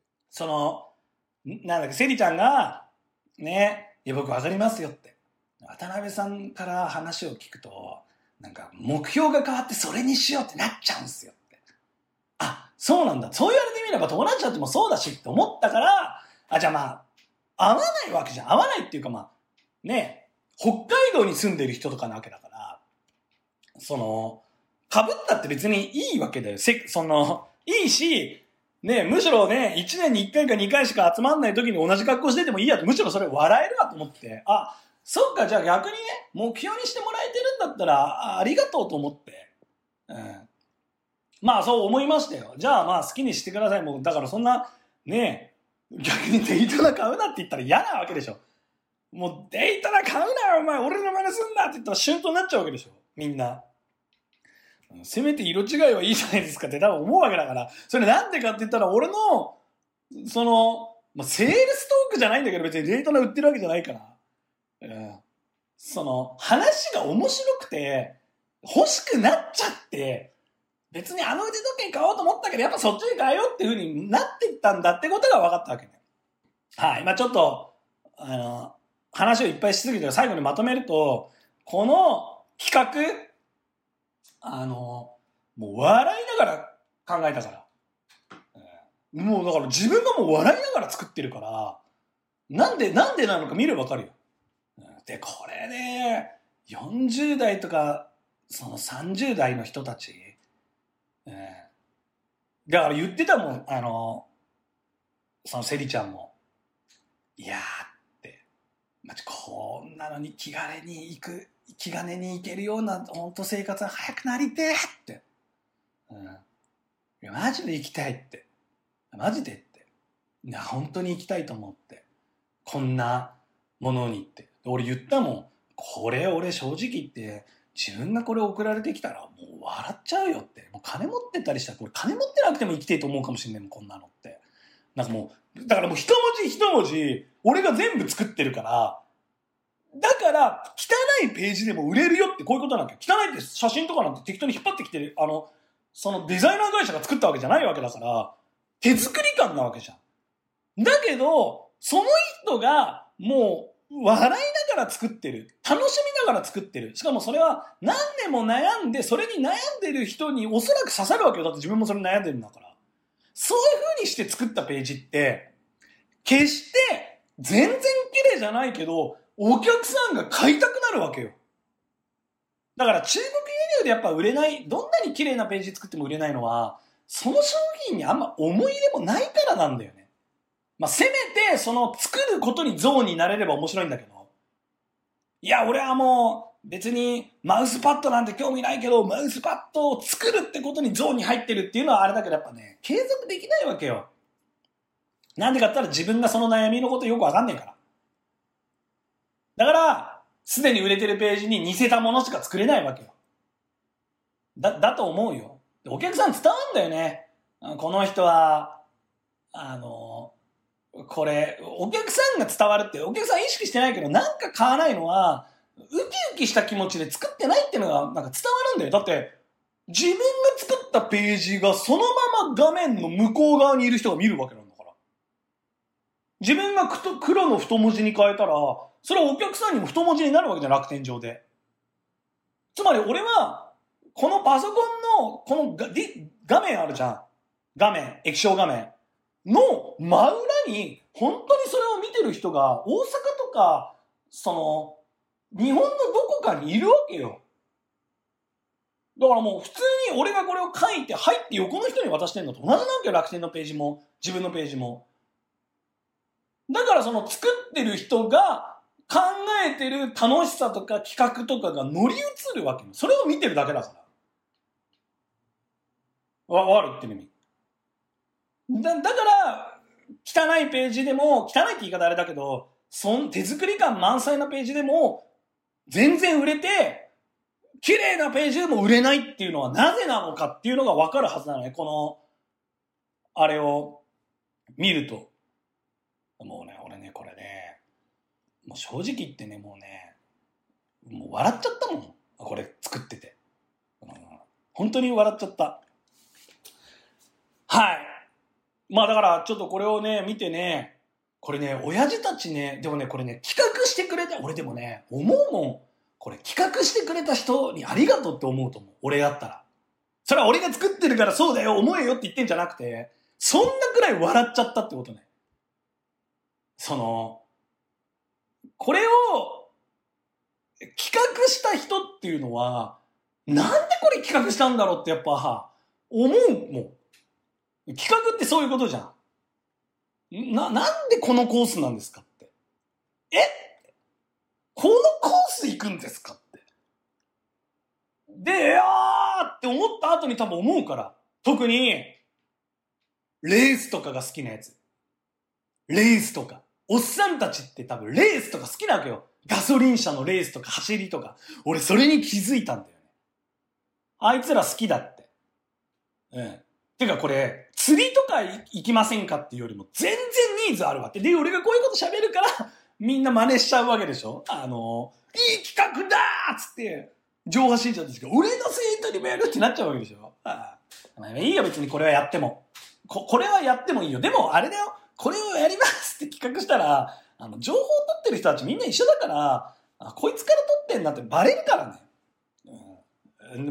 なんだっけ、セリちゃんが、ね、いや僕分かりますよって。渡辺さんから話を聞くと、なんか目標が変わってそれにしようってなっちゃうんすよって。あ、そうなんだ。そう言われてみれば友達だってもそうだしって思ったから、じゃあまあ、合わないわけじゃん。合わないっていうかまあ、ね、北海道に住んでる人とかなわけだから、被ったって別にいいわけだよ。いいし、ね、むしろね、1年に1回か2回しか集まんない時に同じ格好しててもいいやと、むしろそれ笑えるわと思って、そっか、じゃあ逆にね、目標にしてもらえてるんだったら、ありがとうと思って。まあそう思いましたよ。じゃあまあ好きにしてください。もうだからそんな、ね、逆にデイトナ買うなって言ったら嫌なわけでしょ。もうデイトナ買うなよお前、俺の真似すんなって言ったらシュンとなっちゃうわけでしょ。みんな。せめて色違いはいいじゃないですかって多分思うわけだから。それなんでかって言ったら俺の、セールストークじゃないんだけど別にデイトナ売ってるわけじゃないから。話が面白くて、欲しくなっちゃって、別に腕時計買おうと思ったけど、やっぱそっちに変えようっていう風になっていったんだってことが分かったわけね。はい。まあちょっと、話をいっぱいしすぎて最後にまとめると、この企画、もう笑いながら考えたから。もうだから自分がもう笑いながら作ってるから、なんでなのか見ればわかるよ。で、これね、40代とか、30代の人たち、だから言ってたもん、セリちゃんも。いやーって、こんなのに気兼ねに行けるような、本当生活が早くなりてーって。いや、マジで行きたいって。マジでって。いや、本当に行きたいと思って。こんなものにって。俺言ったもん。これ俺正直言って、自分がこれ送られてきたらもう笑っちゃうよって。もう金持ってたりしたら、これ金持ってなくても生きていと思うかもしれないもん、こんなのって。なんかもう、だからもう一文字一文字、俺が全部作ってるから、だから、汚いページでも売れるよってこういうことなんだよ。汚いって写真とかなんて適当に引っ張ってきてる、そのデザイナー会社が作ったわけじゃないわけだから、手作り感なわけじゃん。だけど、その人がもう笑いながら作ってる。楽しみながら作ってる。しかもそれは何年も悩んで、それに悩んでる人におそらく刺さるわけよ。だって自分もそれ悩んでるんだから。 そういう風にして作ったページって、決して全然綺麗じゃないけど、お客さんが買いたくなるわけよ。だから中国輸入でやっぱ売れない、どんなに綺麗なページ作っても売れないのは、その商品にあんま思い入れもないからなんだよね。せめてその作ることにゾーンになれれば面白いんだけど、いや俺はもう別にマウスパッドなんて興味ないけど、マウスパッドを作るってことにゾーンに入ってるっていうのはあれだけど、やっぱね、継続できないわけよ。なんでかって言ったら自分がその悩みのことよくわかんないから。だから、すでに売れてるページに似せたものしか作れないわけよ。だと思うよ。お客さん伝わんだよね。この人は、これ、お客さんが伝わるって、お客さん意識してないけど、なんか買わないのは、ウキウキした気持ちで作ってないっていうのが、なんか伝わるんだよ。だって、自分が作ったページがそのまま画面の向こう側にいる人が見るわけなんだから。自分が黒の太文字に変えたら、それはお客さんにも太文字になるわけじゃん、楽天上で。つまり俺は、このパソコンの、この画面あるじゃん。画面、液晶画面の真裏に、本当にそれを見てる人が、大阪とか、日本のどこかにいるわけよ。だからもう普通に俺がこれを書いて、入って横の人に渡してんのと同じなんだよ、楽天のページも、自分のページも。だからその作ってる人が考えてる楽しさとか企画とかが乗り移るわけよ。それを見てるだけだから。わかるってる意味。だから、汚いページでも、汚いって言い方あれだけど、手作り感満載なページでも、全然売れて、綺麗なページでも売れないっていうのはなぜなのかっていうのがわかるはずなのね。この、あれを見ると。もうね、俺ね、これね、もう正直言ってね、もう笑っちゃったもん。これ作ってて。本当に笑っちゃった。はい。だからちょっとこれをね、見てね、これね、親父たちね、でもね、これね、企画してくれた、俺でもね、思うもん。これ企画してくれた人にありがとうって思うと思う。俺だったら。それは俺が作ってるからそうだよ、思えよって言ってんじゃなくて、そんなくらい笑っちゃったってことね。これを企画した人っていうのは、なんでこれ企画したんだろうってやっぱ思うもん。企画ってそういうことじゃん。なんでこのコースなんですかって。このコース行くんですかって。で、って思った後に多分思うから。特に、レースとかが好きなやつ。レースとか。おっさんたちって多分レースとか好きなわけよ。ガソリン車のレースとか走りとか。俺それに気づいたんだよね。あいつら好きだって。てかこれ、釣りとか行きませんかっていうよりも全然ニーズあるわけ。で、俺がこういうこと喋るから、みんな真似しちゃうわけでしょ。いい企画だーっつって、上波信者ですけど、俺の生徒にもやるってなっちゃうわけでしょ。いいよ別にこれはやっても。これはやってもいいよ。でもあれだよ。これをやりますって企画したら、情報を取ってる人たちみんな一緒だから、こいつから取ってんなってバレるからね。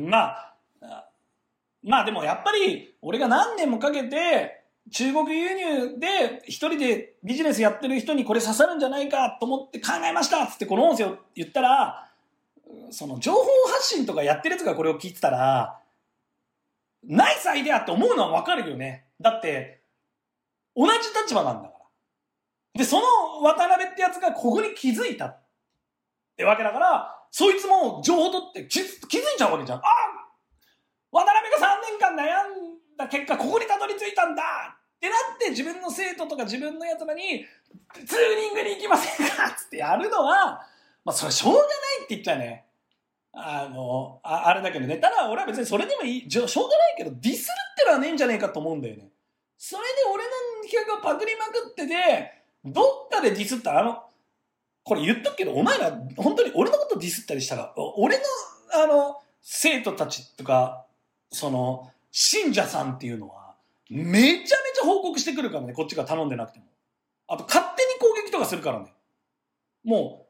でもやっぱり、俺が何年もかけて、中国輸入で一人でビジネスやってる人にこれ刺さるんじゃないかと思って考えましたっつってこの音声を言ったら、その情報発信とかやってるやつがこれを聞いてたら、ナイスアイデアって思うのはわかるよね。だって、同じ立場なんだから。で、その渡辺ってやつがここに気づいたってわけだから、そいつも情報取って気づいちゃうわけじゃん。渡辺が3年間悩んだ結果、ここにたどり着いたんだってなって自分の生徒とか自分のやつらに、ツーリングに行きませんかつってやるのは、それしょうがないって言っちゃね。あれだけどね。ただ俺は別にそれでもいい、しょうがないけど、ディスるってのはねえんじゃねえかと思うんだよね。それで俺の企画をパクりまくってて、どっかでディスったら、これ言っとくけど、お前ら本当に俺のことディスったりしたら、俺の生徒たちとか、信者さんっていうのは、めちゃめちゃ報告してくるからね、こっちが頼んでなくても。あと、勝手に攻撃とかするからね。もう、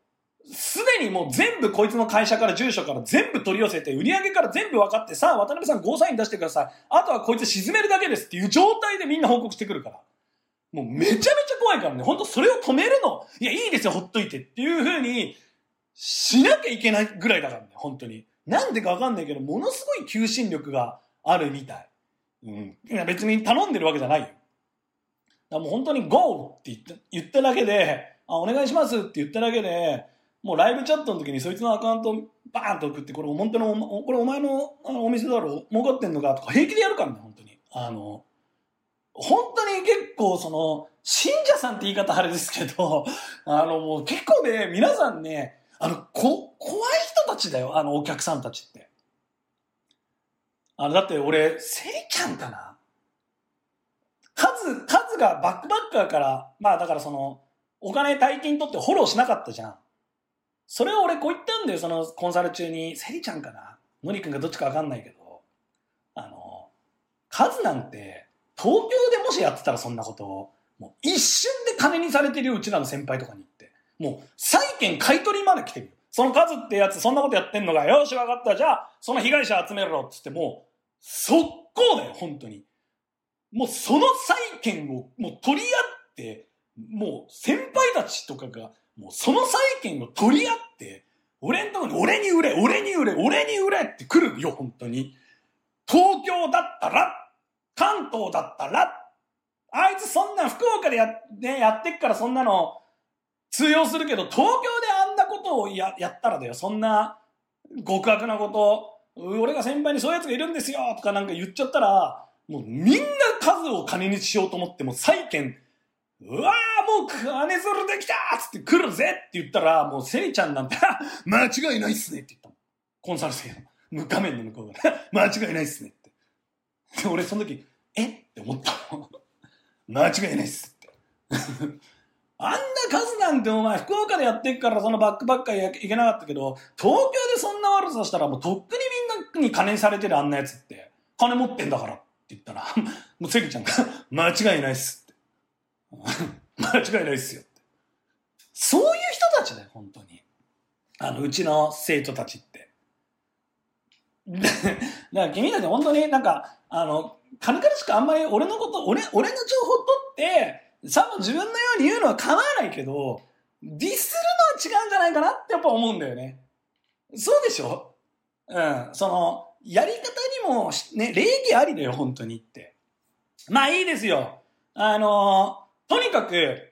すでにもう全部こいつの会社から住所から全部取り寄せて、売り上げから全部分かって、さあ渡辺さんゴーサイン出してください。あとはこいつ沈めるだけですっていう状態でみんな報告してくるから。もうめちゃめちゃ怖いからね。ほんとそれを止めるの、いやいいですよほっといてっていう風にしなきゃいけないぐらいだからね、本当に。なんでか分かんないけど、ものすごい求心力があるみたい。いや別に頼んでるわけじゃないよ。だからもう本当に GO って言っただけで、お願いしますって言っただけで、もうライブチャットの時にそいつのアカウントバーンと送って、これ本当のこれお前のお店だろ、儲かってんのかとか平気でやるからね、本当に。本当に結構信者さんって言い方あれですけど、もう結構ね、皆さんね、怖い人たちだよ、お客さんたちって。だって俺、セリちゃんかな、数がバックバッカーから、まあだからお金大金取ってフォローしなかったじゃん。それを俺こう言ったんだよ、コンサル中に。セリちゃんかな、のりくんがどっちかわかんないけど、数なんて、東京でもしやってたらそんなことを、もう一瞬で金にされてるよ、うちらの先輩とかに言って。もう、債権買い取りまで来てるよ。その数ってやつ、そんなことやってんのが、よしわかった、じゃあ、その被害者集めろ、っつってもう、速攻だよ、本当に。もうその債権をもう取り合って、もう先輩たちとかが、もうその債権を取り合って、俺んとこに俺に売れって来るよ、本当に。東京だったら、関東だったら、あいつそんな福岡でやってっからそんなの通用するけど、東京であんなことをやったらだよ、そんな極悪なこと、俺が先輩にそういうやつがいるんですよとかなんか言っちゃったら、もうみんな数を金にしようと思っても債権、うわーもう金づるできたーっつって来るぜって言ったら、もうセイちゃんなんて間違いないっすねって言ったの。コンサル生の画面の向こうが間違いないっすねって。で俺その時って思ったの。間違いないっすってあんな数なんてお前福岡でやってっからそのバックばっかりいけなかったけど、東京でそんな悪さしたらもうとっくにみんなに金にされてる、あんなやつって金持ってんだからって言ったらもうセリちゃんが間違いないっすって間違いないっすよって。そういう人たちだよ本当に、うちの生徒たちってだから君たち本当になんか軽々しくあんまり俺の情報取って自分のように言うのは構わないけど、ディスるのは違うんじゃないかなってやっぱ思うんだよね。そうでしょ？やり方にもね、礼儀ありだよ本当にって。まあいいですよ。とにかく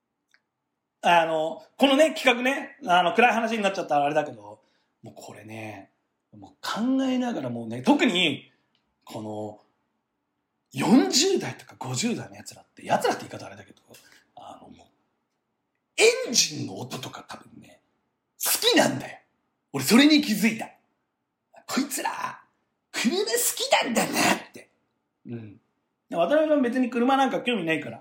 このね企画ね、暗い話になっちゃったらあれだけど、もうこれね、もう考えながらもうね、特にこの40代とか50代の奴らって言い方あれだけど、もうエンジンの音とか多分ね、好きなんだよ。俺それに気づいた。こいつら車好きなんだなって。渡辺さん別に車なんか興味ないから。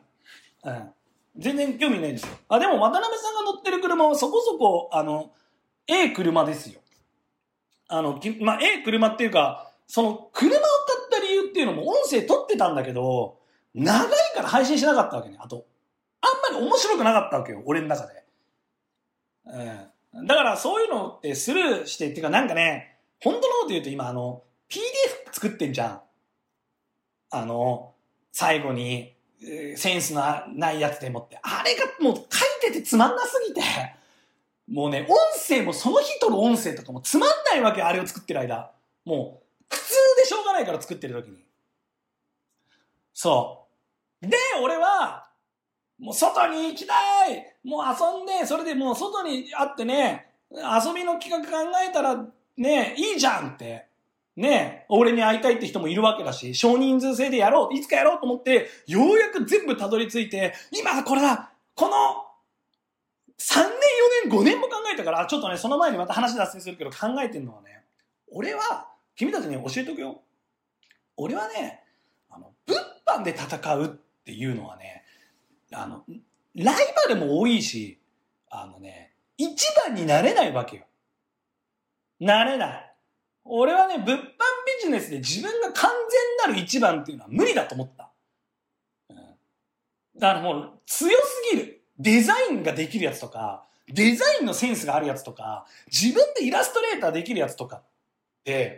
全然興味ないですよ。でも渡辺さんが乗ってる車はそこそこ車ですよ。A 車っていうか、その車を買った理由っていうのも音声取ってたんだけど、長いから配信しなかったわけね。あと、あんまり面白くなかったわけよ、俺の中で。だからそういうのってスルーして、っていうかなんかね、本当のこと言うと今PDF 作ってんじゃん。最後に、センスのないやつでもって。あれがもう書いててつまんなすぎて。もうね、音声もその日撮る音声とかもつまんないわけ、あれを作ってる間。もう、苦痛でしょうがないから作ってる時に。そう。で、俺は、もう外に行きたい、もう遊んで、それでもう外に会ってね、遊びの企画考えたら、ね、いいじゃんって。ね、俺に会いたいって人もいるわけだし、少人数制でやろう、いつかやろうと思って、ようやく全部たどり着いて、今これだ、この、3年、4年、5年も考えたから、ちょっとね、その前にまた話脱線するけど考えてんのはね、俺は、君たちに教えとくよ。俺はね、物販で戦うっていうのはね、ライバルも多いし、一番になれないわけよ。なれない。俺はね、物販ビジネスで自分が完全なる一番っていうのは無理だと思った。だからもう強すぎる。デザインができるやつとか、 デザインのセンスがあるやつとか、自分でイラストレーターできるやつとかって、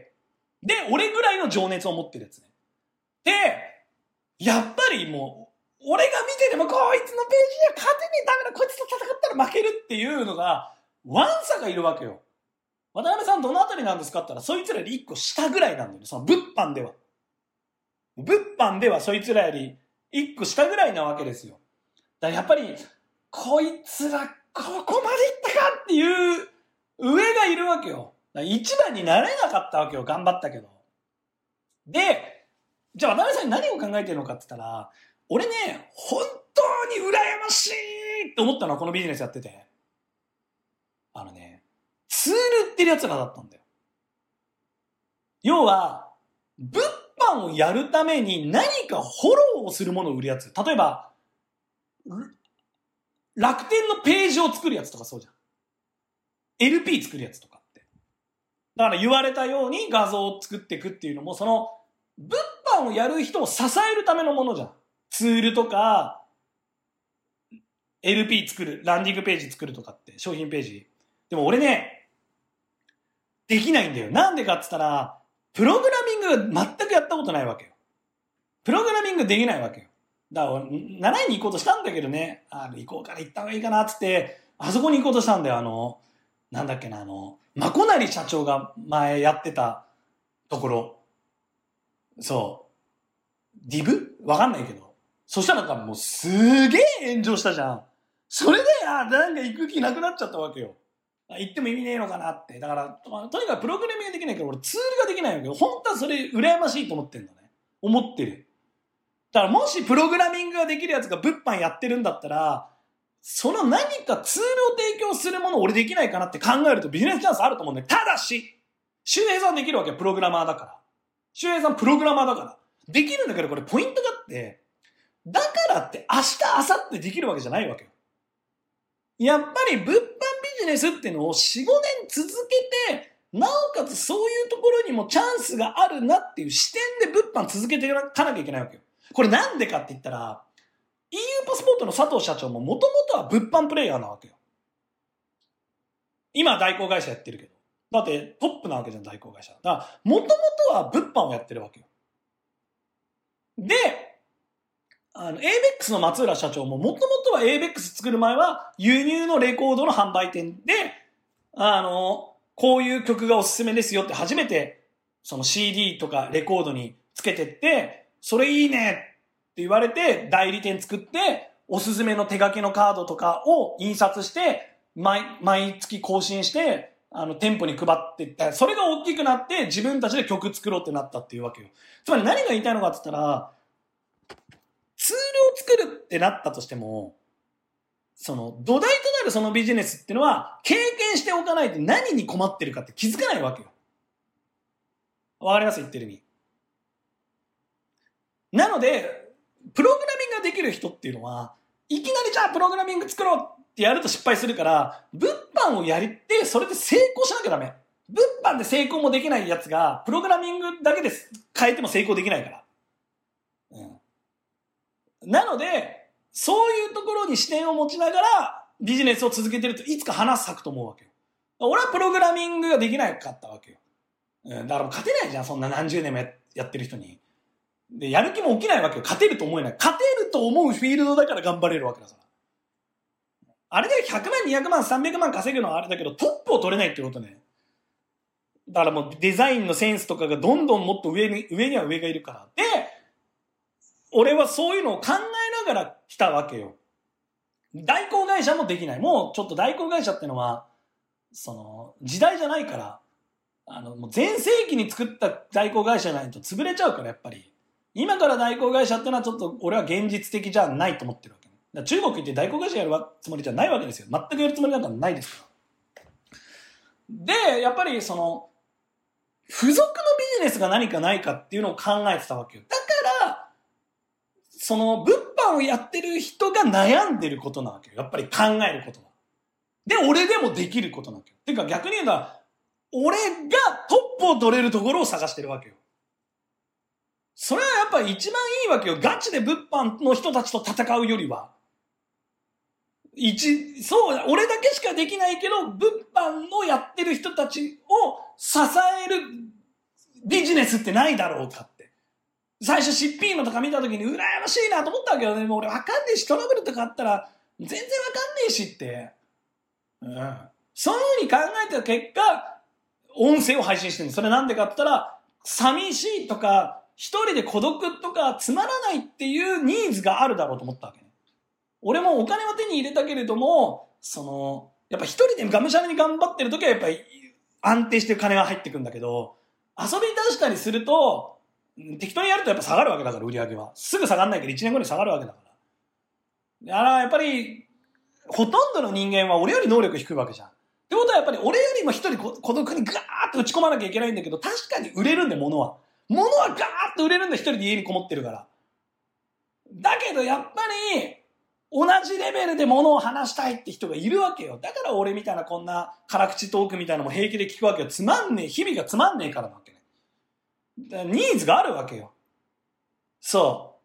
で、俺ぐらいの情熱を持ってるやつね。で、やっぱりもう、俺が見ててもこいつのページには勝てねえ、ダメだ、こいつと戦ったら負けるっていうのが、ワンサがいるわけよ。渡辺さんどのあたりなんですかって言ったら、そいつらより一個下ぐらいなんだよね。その物販では。物販ではそいつらより一個下ぐらいなわけですよ。だからやっぱり、こいつらここまでいったかっていう上がいるわけよ。一番になれなかったわけよ。頑張ったけど。で、じゃあ渡辺さんに何を考えてるのかって言ったら、俺ね、本当に羨ましいって思ったのはこのビジネスやってて。ツール売ってる奴らだったんだよ。要は、物販をやるために何かフォローをするものを売るやつ。例えば、楽天のページを作るやつとかそうじゃん。LP 作るやつとかって。だから言われたように画像を作っていくっていうのも、その、物販をやる人を支えるためのものじゃん。ツールとか、LP 作る、ランディングページ作るとかって、商品ページ。でも俺ね、できないんだよ。なんでかって言ったら、プログラミングが全くやったことないわけよ。プログラミングできないわけよ。だから習いに行こうとしたんだけどね、行こうから行った方がいいかなって言って、あそこに行こうとしたんだよ。なんだっけな、まこなり社長が前やってたところ。そう。ディブわかんないけど。そしたらなんかもうすげえ炎上したじゃん。それで、なんか行く気なくなっちゃったわけよ。行っても意味ねえのかなって。だから、とにかくプログラミングできないから俺ツールができないわけよ。本当はそれ羨ましいと思ってんだね。思ってる。だからもしプログラミングができるやつが物販やってるんだったら、その何かツールを提供するものを俺できないかなって考えるとビジネスチャンスあると思うんだよ。ただし、周平さんできるわけよ。プログラマーだから。周平さんプログラマーだから。できるんだけどこれポイントがあって、だからって明日、明後日できるわけじゃないわけよ。やっぱり物販ビジネスっていうのを4、5年続けて、なおかつそういうところにもチャンスがあるなっていう視点で物販続けていかなきゃいけないわけよ。これなんでかって言ったら、EU パスポートの佐藤社長ももともとは物販プレイヤーなわけよ。今は代行会社やってるけど。だってトップなわけじゃん、代行会社。だから、もともとは物販をやってるわけよ。で、ABEX の松浦社長ももともとは ABEX 作る前は輸入のレコードの販売店で、こういう曲がおすすめですよって初めてその CD とかレコードにつけてって、それいいねって言われて代理店作って、おすすめの手書きのカードとかを印刷して、毎月更新して、店舗に配っていった。それが大きくなって自分たちで曲作ろうってなったっていうわけよ。つまり何が言いたいのかって言ったら、ツールを作るってなったとしても、その土台となるそのビジネスっていうのは経験しておかないと何に困ってるかって気づかないわけよ。わかります言ってる意味。なので、プログラミングができる人っていうのは、いきなりじゃあプログラミング作ろうってやると失敗するから、物販をやりって、それで成功しなきゃダメ。物販で成功もできないやつが、プログラミングだけで変えても成功できないから。なので、そういうところに視点を持ちながらビジネスを続けてるといつか花咲くと思うわけよ。俺はプログラミングができなかったわけよ。だからもう勝てないじゃん、そんな何十年もやってる人に。で、やる気も起きないわけよ。勝てると思えない。勝てると思うフィールドだから頑張れるわけだから。あれで100万、200万、300万稼ぐのはあれだけど、トップを取れないってことね。だからもうデザインのセンスとかがどんどんもっと上には上がいるから。で、俺はそういうのを考えながら来たわけよ。代行会社もできない。もうちょっと代行会社ってのは、その、時代じゃないから、もう前世紀に作った代行会社じゃないと潰れちゃうから、やっぱり。今から代行会社ってのはちょっと俺は現実的じゃないと思ってるわけ。だから中国行って代行会社やるつもりじゃないわけですよ。全くやるつもりなんかないですから。で、やっぱりその、付属のビジネスが何かないかっていうのを考えてたわけよ。だから、その物販をやってる人が悩んでることなわけよ。やっぱり考えることは。で、俺でもできることなわけよ。てか逆に言うのは、俺がトップを取れるところを探してるわけよ。それはやっぱり一番いいわけよ。ガチで物販の人たちと戦うよりは。 そう、俺だけしかできないけど、物販をやってる人たちを支えるビジネスってないだろうかって。最初シッピーノとか見た時に羨ましいなと思ったわけどね。もう俺わかんねえし、トラブルとかあったら全然わかんねえしって。そういう風に考えた結果、音声を配信してるの。それなんでかって言ったら、寂しいとか、一人で孤独とかつまらないっていうニーズがあるだろうと思ったわけね。俺もお金は手に入れたけれども、やっぱ一人でがむしゃらに頑張ってる時はやっぱり安定して金が入ってくるんだけど、遊び出したりすると、適当にやるとやっぱ下がるわけだから、売り上げは。すぐ下がんないけど1年後に下がるわけだから。だからやっぱり、ほとんどの人間は俺より能力低いわけじゃん。ってことはやっぱり俺よりも一人孤独にガーッと打ち込まなきゃいけないんだけど、確かに売れるんだよ、物は。物はガーッと売れるんだよ、一人で家にこもってるから。だけどやっぱり、同じレベルで物を話したいって人がいるわけよ。だから俺みたいなこんな辛口トークみたいなのも平気で聞くわけよ。つまんねえ、日々がつまんねえからなわけね。だからニーズがあるわけよ。そう。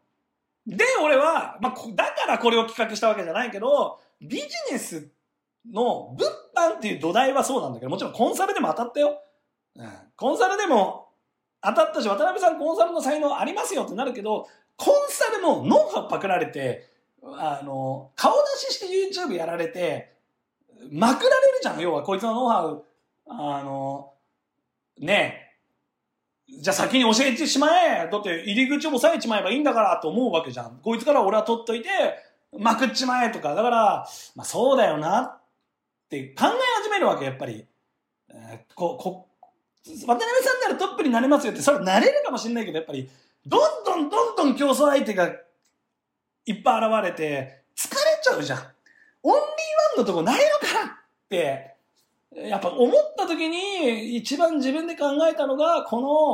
で、俺は、だからこれを企画したわけじゃないけど、ビジネスの物販っていう土台はそうなんだけど、もちろんコンサルでも当たったよ。コンサルでも当たったし、渡辺さんコンサルの才能ありますよってなるけど、コンサルもノウハウパクられて、顔出しして YouTube やられて、まくられるじゃん。要はこいつのノウハウ、ねえ。じゃあ先に教えてしまえ。だって入り口を押さえちまえばいいんだからと思うわけじゃん。こいつから俺は取っといて、まくっちまえとか。だから、そうだよなって考え始めるわけ、やっぱり。渡辺さんならトップになれますよって、それはなれるかもしれないけど、やっぱり、どんどん競争相手がいっぱい現れて、疲れちゃうじゃん。オンリーワンのとこないのかなって、やっぱ思った時に、一番自分で考えたのが、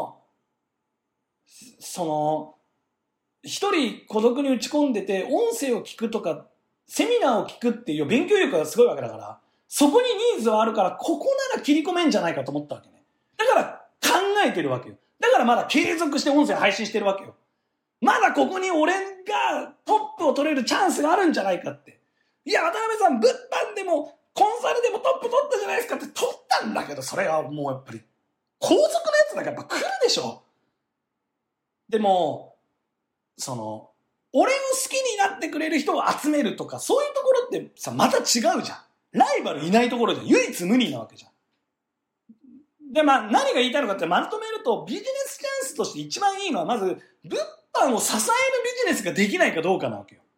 一人孤独に打ち込んでて、音声を聞くとか、セミナーを聞くっていう勉強力がすごいわけだから、そこにニーズはあるから、ここなら切り込めんじゃないかと思ったわけね。だから考えてるわけよ。だからまだ継続して音声配信してるわけよ。まだここに俺がトップを取れるチャンスがあるんじゃないかって。いや、渡辺さん、物販でもコンサルでもトップ取ったじゃないですかって取ったんだけど、それはもうやっぱり、後続のやつだからやっぱ来るでしょ。でも、俺を好きになってくれる人を集めるとか、そういうところってさ、また違うじゃん。ライバルいないところじゃん。唯一無二なわけじゃん。で、何が言いたいのかってまとめると、ビジネスチャンスとして一番いいのは、まず、物販を支えるビジネスができないかどうかなわけよ。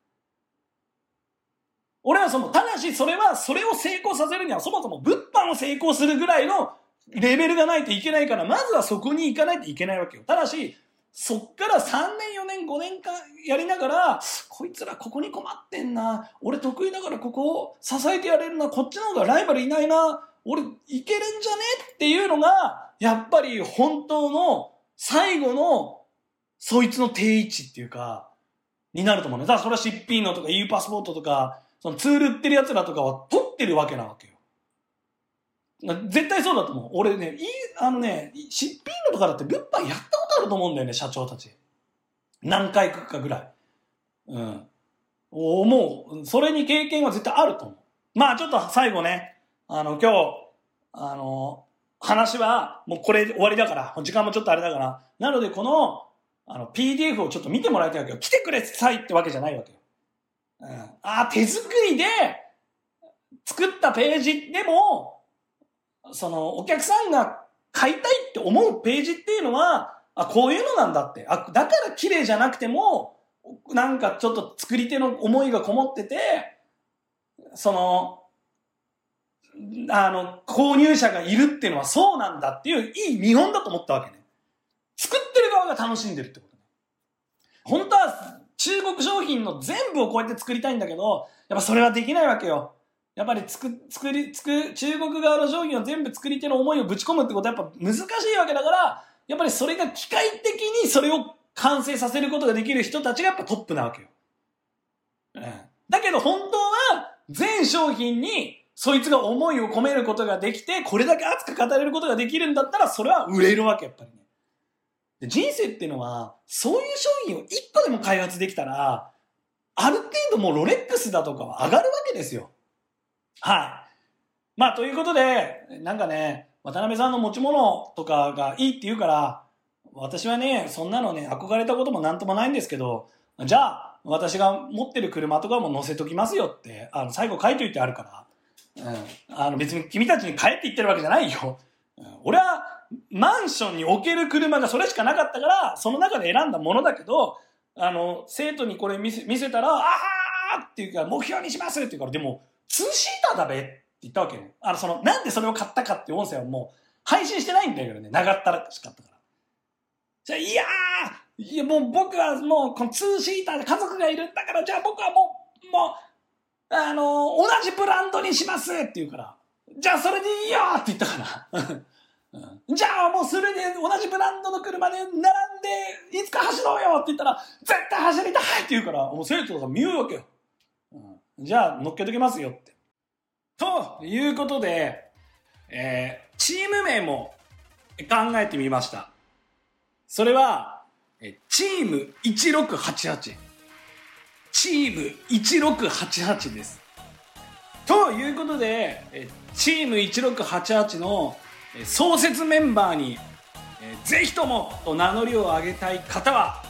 俺はただし、それを成功させるには、そもそも物販を成功するぐらいのレベルがないといけないから、まずはそこに行かないといけないわけよ。ただし、そっから3年、4年、5年間やりながら、こいつらここに困ってんな。俺得意だからここを支えてやれるな。こっちの方がライバルいないな。俺いけるんじゃねっていうのが、やっぱり本当の最後のそいつの定位置っていうか、になると思うね。だからそれはシッピーノとか EU パスポートとか、そのツール売ってる奴らとかは取ってるわけなわけよ。絶対そうだと思う。俺ね、シッピーノとかだって物販やったことあると思うんだよね、社長たち。何回行くかぐらい。思う。それに経験は絶対あると思う。ちょっと最後ね、今日、話はもうこれ終わりだから、時間もちょっとあれだから、なのでこの、PDF をちょっと見てもらいたいわけよ。来てくれさいってわけじゃないわけよ。手作りで作ったページでも、お客さんが買いたいって思うページっていうのは、こういうのなんだって。だから綺麗じゃなくても、なんかちょっと作り手の思いがこもってて、購入者がいるっていうのはそうなんだっていういい見本だと思ったわけね。作ってる側が楽しんでるってことね。本当は中国商品の全部をこうやって作りたいんだけど、やっぱそれはできないわけよ。やっぱり中国側の商品を全部作り手の思いをぶち込むってことはやっぱ難しいわけだから、やっぱりそれが機械的にそれを完成させることができる人たちがやっぱトップなわけよ。だけど本当は全商品にそいつが思いを込めることができて、これだけ熱く語れることができるんだったら、それは売れるわけ、やっぱりね。で、人生っていうのは、そういう商品を一個でも開発できたら、 ある程度もうロレックスだとかは上がるわけですよ。はい。まあ、ということで、なんかね、渡辺さんの持ち物とかがいいって言うから、私はね、そんなのね、憧れたこともなんともないんですけど、じゃあ、私が持ってる車とかも乗せときますよって、最後書いといてあるから、別に君たちに帰って言ってるわけじゃないよ。俺は、マンションに置ける車がそれしかなかったから、その中で選んだものだけど、生徒にこれ見せたら、あーって言うから、目標にしますって言うから、でも、2シーターだべって言ったわけね。なんでそれを買ったかっていう音声はもう、配信してないんだけどね、長ったらしかったから。じゃあ、いや、もう僕はもう、この2シーターで家族がいるんだから、じゃあ僕はもう、同じブランドにしますって言うから、じゃあそれでいいよって言ったから。じゃあもうそれで同じブランドの車で並んでいつか走ろうよって言ったら絶対走りたいって言うからもう生徒が見ようわけよ、じゃあ乗っけときますよってということで、チーム名も考えてみました。それはチーム1688チーム1688です。ということでチーム1688の創設メンバーに、ぜひともと名乗りを上げたい方は、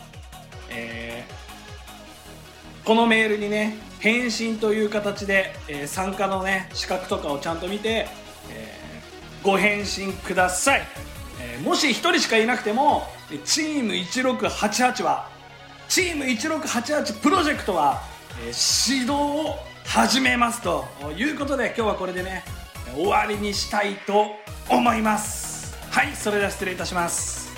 このメールにね返信という形で、参加のね資格とかをちゃんと見て、ご返信ください。もし1人しかいなくてもチーム1688はチーム1688プロジェクトは、始動を始めますということで今日はこれでね終わりにしたいと思います。はい、それでは失礼いたします。